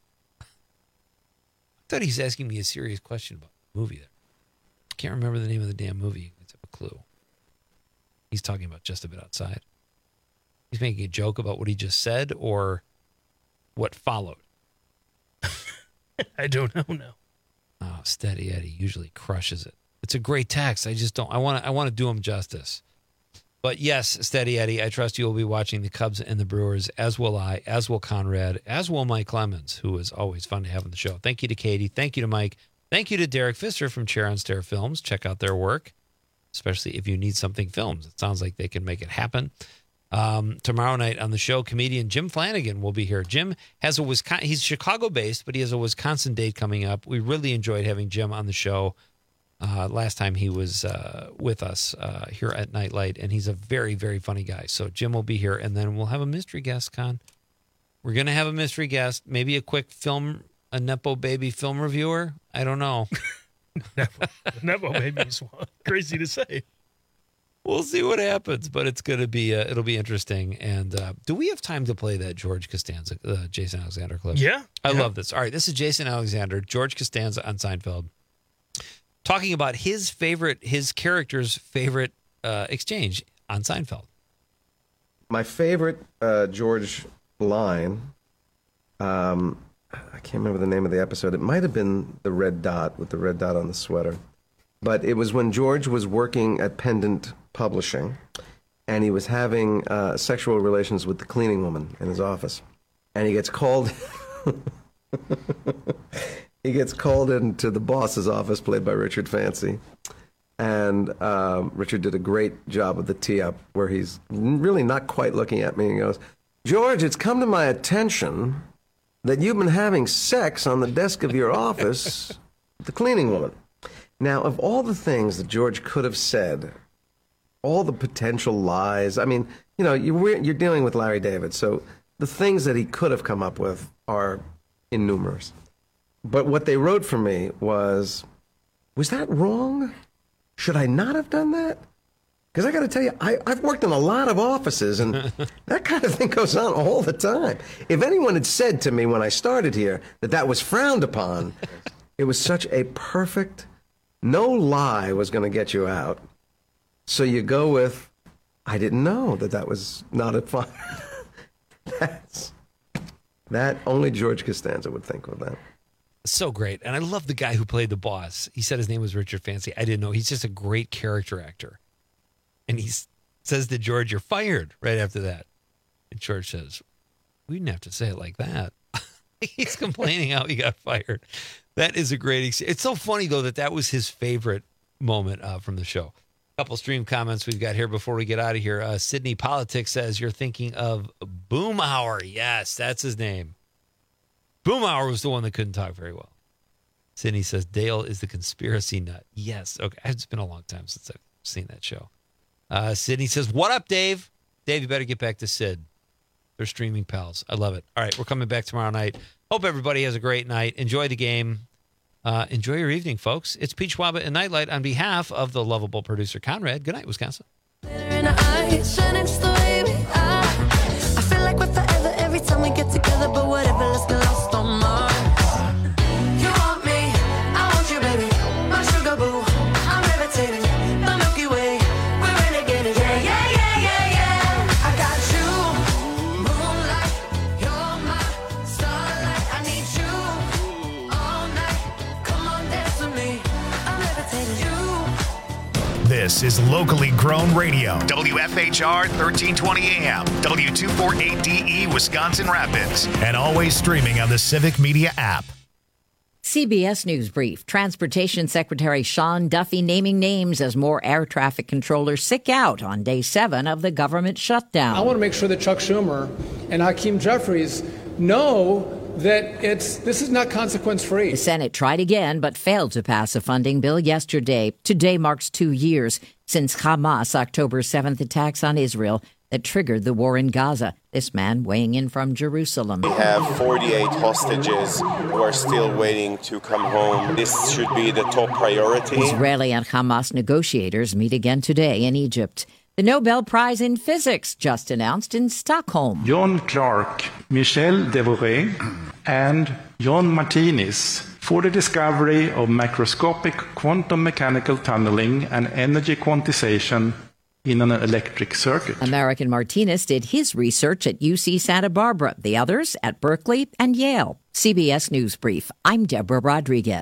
I thought he's asking me a serious question about the movie there. Can't remember the name of the damn movie. Let's have a clue. He's talking about just a bit outside. He's making a joke about what he just said or what followed. I don't know now. Oh, Steady Eddie usually crushes it. It's a great text. I just don't. I want to do him justice. But yes, Steady Eddie, I trust you will be watching the Cubs and the Brewers, as will I, as will Conrad, as will Mike Clemens, who is always fun to have on the show. Thank you to Katie. Thank you to Mike. Thank you to Derek Pfister from Chair on Stair Films. Check out their work, especially if you need something filmed. It sounds like they can make it happen. Tomorrow night on the show, comedian Jim Flanagan will be here. Jim has he's Chicago-based, but he has a Wisconsin date coming up. We really enjoyed having Jim on the show. Last time he was with us here at Nightlight, and he's a very, very funny guy. So Jim will be here, and then we'll have a mystery guest, Con. We're going to have a mystery guest, maybe a quick a Nepo Baby film reviewer. I don't know. Nepo Baby's crazy to say. We'll see what happens, but it's going to be, it'll be interesting. And do we have time to play that George Costanza, Jason Alexander clip? Yeah. I love this. All right, this is Jason Alexander, George Costanza on Seinfeld, talking about his character's favorite exchange on Seinfeld. My favorite George line, I can't remember the name of the episode. It might have been the red dot with the red dot on the sweater. But it was when George was working at Pendant Publishing, and he was having sexual relations with the cleaning woman in his office. And he gets called... He gets called into the boss's office, played by Richard Fancy. And Richard did a great job of the tee-up, where he's really not quite looking at me, and he goes, George, it's come to my attention that you've been having sex on the desk of your office with the cleaning woman. Now, of all the things that George could have said, all the potential lies, I mean, you know, you're dealing with Larry David, so the things that he could have come up with are innumerous. But what they wrote for me was that wrong? Should I not have done that? Because I got to tell you, I've worked in a lot of offices, and that kind of thing goes on all the time. If anyone had said to me when I started here that was frowned upon, it was such a perfect, no lie was going to get you out. So you go with, I didn't know that was not a fun. That only George Costanza would think of that. So great. And I love the guy who played the boss. He said his name was Richard Fancy. I didn't know. He's just a great character actor. And he says to George, you're fired right after that. And George says, we didn't have to say it like that. He's complaining how he got fired. That is a great It's so funny, though, that was his favorite moment from the show. A couple stream comments we've got here before we get out of here. Sydney Politics says, you're thinking of Boomhauer. Yes, that's his name. Boomhauer was the one that couldn't talk very well. Sydney says, Dale is the conspiracy nut. Yes. Okay. It's been a long time since I've seen that show. Sydney says, what up, Dave? Dave, you better get back to Sid. They're streaming pals. I love it. All right. We're coming back tomorrow night. Hope everybody has a great night. Enjoy the game. Enjoy your evening, folks. It's Pete Schwaba and Nightlight on behalf of the lovable producer, Conrad. Good night, Wisconsin. I feel like we're forever every time we get together, but whatever, let's get lost on Mars. You want me, I want you, baby. My sugar boo, I'm levitating. The Milky Way, we're renegading. Yeah, yeah, yeah, yeah, yeah. I got you, moonlight. You're my starlight. I need you all night. Come on, dance with me. I'm levitating. You. This is locally grown radio. WFHR 1320 AM, W248DE, Wisconsin Rapids, and always streaming on the Civic Media app. CBS News Brief. Transportation Secretary Sean Duffy naming names as more air traffic controllers sick out on day 7 of the government shutdown. I want to make sure that Chuck Schumer and Hakeem Jeffries know that this is not consequence-free. The Senate tried again, but failed to pass a funding bill yesterday. Today marks 2 years since Hamas' October 7th attacks on Israel that triggered the war in Gaza. This man weighing in from Jerusalem. We have 48 hostages who are still waiting to come home. This should be the top priority. Israeli and Hamas negotiators meet again today in Egypt. The Nobel Prize in Physics just announced in Stockholm. John Clark, Michel Devoré, and John Martinis for the discovery of macroscopic quantum mechanical tunneling and energy quantization in an electric circuit. American Martinez did his research at UC Santa Barbara, the others at Berkeley and Yale. CBS News Brief. I'm Deborah Rodriguez.